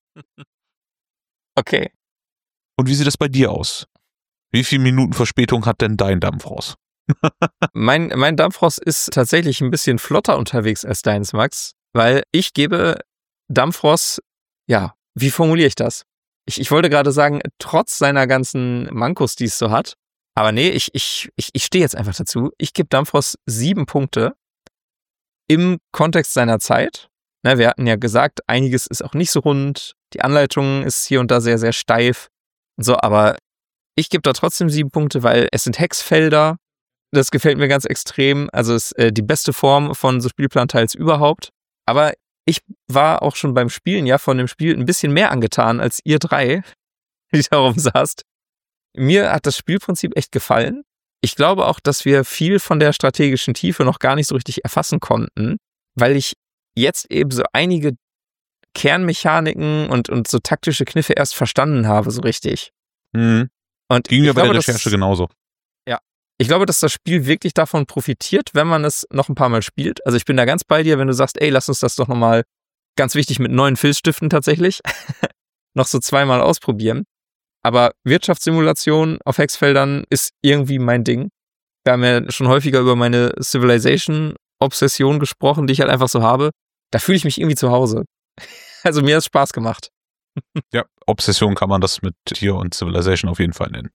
Okay. Und wie sieht das bei dir aus? Wie viele Minuten Verspätung hat denn dein Dampfrost? mein, mein Dampfrost ist tatsächlich ein bisschen flotter unterwegs als deins, Max, weil ich gebe Dampfrost, ja, wie formuliere ich das? Ich, ich wollte gerade sagen, trotz seiner ganzen Mankos, die es so hat, aber nee, ich, ich, ich, ich stehe jetzt einfach dazu. Ich gebe Dampfrost sieben Punkte im Kontext seiner Zeit. Ne, wir hatten ja gesagt, einiges ist auch nicht so rund, die Anleitung ist hier und da sehr, sehr steif und so, aber ich gebe da trotzdem sieben Punkte, weil es sind Hexfelder. Das gefällt mir ganz extrem. Also es ist äh, die beste Form von so Spielplanteils überhaupt. Aber ich war auch schon beim Spielen ja von dem Spiel ein bisschen mehr angetan als ihr drei. die da rumsaßt. Mir hat das Spielprinzip echt gefallen. Ich glaube auch, dass wir viel von der strategischen Tiefe noch gar nicht so richtig erfassen konnten, weil ich jetzt eben so einige Kernmechaniken und, und so taktische Kniffe erst verstanden habe, so richtig. Mhm. Und Ging mir bei glaube, der Recherche dass, genauso. Ja. Ich glaube, dass das Spiel wirklich davon profitiert, wenn man es noch ein paar Mal spielt. Also ich bin da ganz bei dir, wenn du sagst, ey, lass uns das doch nochmal, ganz wichtig, mit neuen Filzstiften tatsächlich, noch so zweimal ausprobieren. Aber Wirtschaftssimulation auf Hexfeldern ist irgendwie mein Ding. Wir haben ja schon häufiger über meine Civilization-Obsession gesprochen, die ich halt einfach so habe. Da fühle ich mich irgendwie zu Hause. Also mir hat es Spaß gemacht. Ja, Obsession kann man das mit Tier und Civilization auf jeden Fall nennen.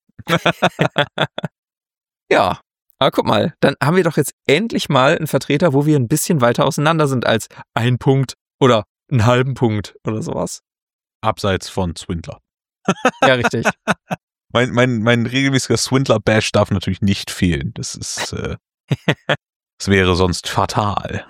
Ja, aber guck mal, dann haben wir doch jetzt endlich mal einen Vertreter, wo wir ein bisschen weiter auseinander sind als ein Punkt oder einen halben Punkt oder sowas. Abseits von Swindler. Ja, richtig. mein, mein, mein regelmäßiger Swindler-Bash darf natürlich nicht fehlen. Das ist, äh, das wäre sonst fatal.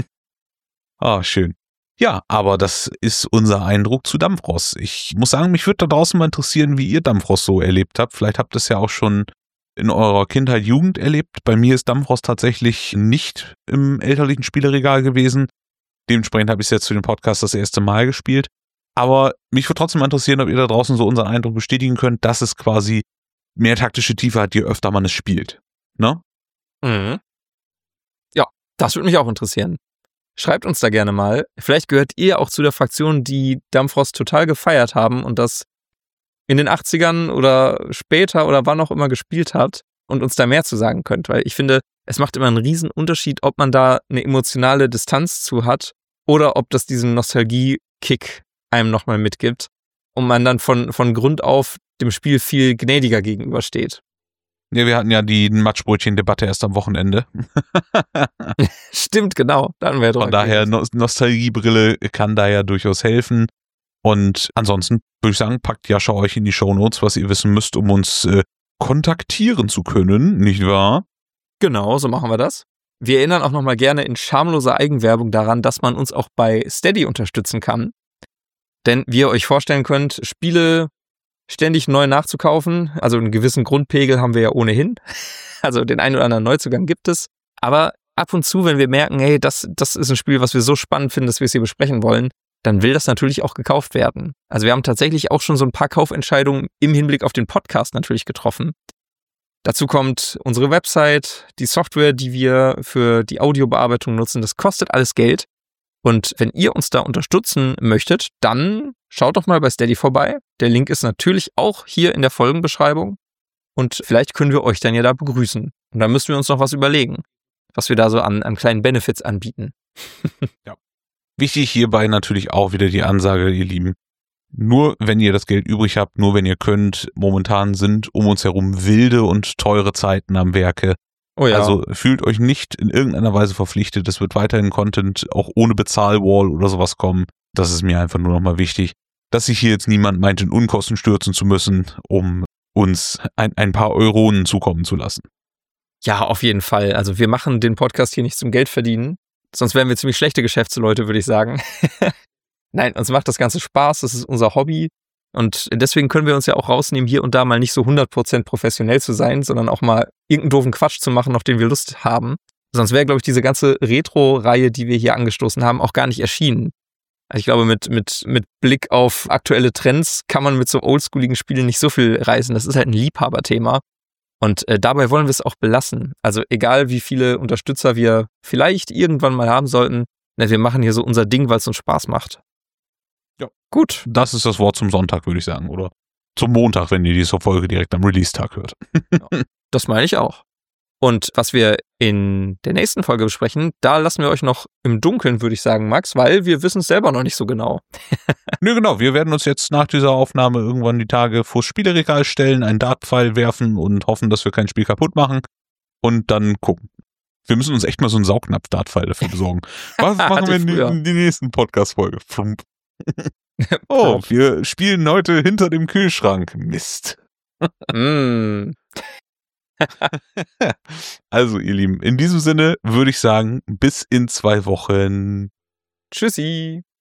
Ah, schön. Ja, aber das ist unser Eindruck zu Dampfross. Ich muss sagen, mich würde da draußen mal interessieren, wie ihr Dampfross so erlebt habt. Vielleicht habt ihr es ja auch schon in eurer Kindheit, Jugend erlebt. Bei mir ist Dampfross tatsächlich nicht im elterlichen Spieleregal gewesen. Dementsprechend habe ich es jetzt für den Podcast das erste Mal gespielt. Aber mich würde trotzdem mal interessieren, ob ihr da draußen so unseren Eindruck bestätigen könnt, dass es quasi mehr taktische Tiefe hat, je öfter man es spielt. Ne? Mhm. Ja, das würde mich auch interessieren. Schreibt uns da gerne mal. Vielleicht gehört ihr auch zu der Fraktion, die Dampfross total gefeiert haben und das in den achtzigern oder später oder wann auch immer gespielt hat und uns da mehr zu sagen könnt. Weil ich finde, es macht immer einen riesen Unterschied, ob man da eine emotionale Distanz zu hat oder ob das diesen Nostalgie-Kick einem nochmal mitgibt und man dann von, von Grund auf dem Spiel viel gnädiger gegenübersteht. Ja, wir hatten ja die Matschbrötchen-Debatte erst am Wochenende. Stimmt, genau. Da hatten wir ja Von daher, no- Nostalgiebrille kann da ja durchaus helfen. Und ansonsten würde ich sagen, packt Jascha euch in die Shownotes, was ihr wissen müsst, um uns äh, kontaktieren zu können, nicht wahr? Genau, so machen wir das. Wir erinnern auch nochmal gerne in schamloser Eigenwerbung daran, dass man uns auch bei Steady unterstützen kann. Denn wie ihr euch vorstellen könnt, Spiele ständig neu nachzukaufen, also einen gewissen Grundpegel haben wir ja ohnehin. Also den einen oder anderen Neuzugang gibt es. Aber ab und zu, wenn wir merken, hey, das, das ist ein Spiel, was wir so spannend finden, dass wir es hier besprechen wollen, dann will das natürlich auch gekauft werden. Also wir haben tatsächlich auch schon so ein paar Kaufentscheidungen im Hinblick auf den Podcast natürlich getroffen. Dazu kommt unsere Website, die Software, die wir für die Audiobearbeitung nutzen. Das kostet alles Geld. Und wenn ihr uns da unterstützen möchtet, dann schaut doch mal bei Steady vorbei. Der Link ist natürlich auch hier in der Folgenbeschreibung. Und vielleicht können wir euch dann ja da begrüßen. Und dann müssen wir uns noch was überlegen, was wir da so an, an kleinen Benefits anbieten. Ja. Wichtig hierbei natürlich auch wieder die Ansage, ihr Lieben. Nur wenn ihr das Geld übrig habt, nur wenn ihr könnt, momentan sind um uns herum wilde und teure Zeiten am Werke. Oh ja. Also fühlt euch nicht in irgendeiner Weise verpflichtet. Es wird weiterhin Content auch ohne Bezahlwall oder sowas kommen. Das ist mir einfach nur nochmal wichtig, dass sich hier jetzt niemand meint, in Unkosten stürzen zu müssen, um uns ein, ein paar Euronen zukommen zu lassen. Ja, auf jeden Fall. Also wir machen den Podcast hier nicht zum Geld verdienen. Sonst wären wir ziemlich schlechte Geschäftsleute, würde ich sagen. Nein, uns macht das Ganze Spaß. Das ist unser Hobby. Und deswegen können wir uns ja auch rausnehmen, hier und da mal nicht so hundert Prozent professionell zu sein, sondern auch mal irgendeinen doofen Quatsch zu machen, auf den wir Lust haben. Sonst wäre, glaube ich, diese ganze Retro-Reihe, die wir hier angestoßen haben, auch gar nicht erschienen. Also ich glaube, mit, mit, mit Blick auf aktuelle Trends kann man mit so oldschooligen Spielen nicht so viel reisen. Das ist halt ein Liebhaberthema. Und äh, dabei wollen wir es auch belassen. Also egal, wie viele Unterstützer wir vielleicht irgendwann mal haben sollten, ne, wir machen hier so unser Ding, weil es uns Spaß macht. Ja. Gut. Das ist das Wort zum Sonntag, würde ich sagen. Oder zum Montag, wenn ihr diese Folge direkt am Release-Tag hört. Ja, das meine ich auch. Und was wir in der nächsten Folge besprechen, da lassen wir euch noch im Dunkeln, würde ich sagen, Max, weil wir wissen es selber noch nicht so genau. Nö, genau. Wir werden uns jetzt nach dieser Aufnahme irgendwann die Tage vors Spieleregal stellen, einen Dartpfeil werfen und hoffen, dass wir kein Spiel kaputt machen und dann gucken. Wir müssen uns echt mal so einen Saugnapf-Dartpfeil dafür besorgen. Was machen wir in die, in die nächsten Podcast-Folge? Oh, wir spielen heute hinter dem Kühlschrank. Mist. mm. Also, ihr Lieben, in diesem Sinne würde ich sagen, bis in zwei Wochen. Tschüssi.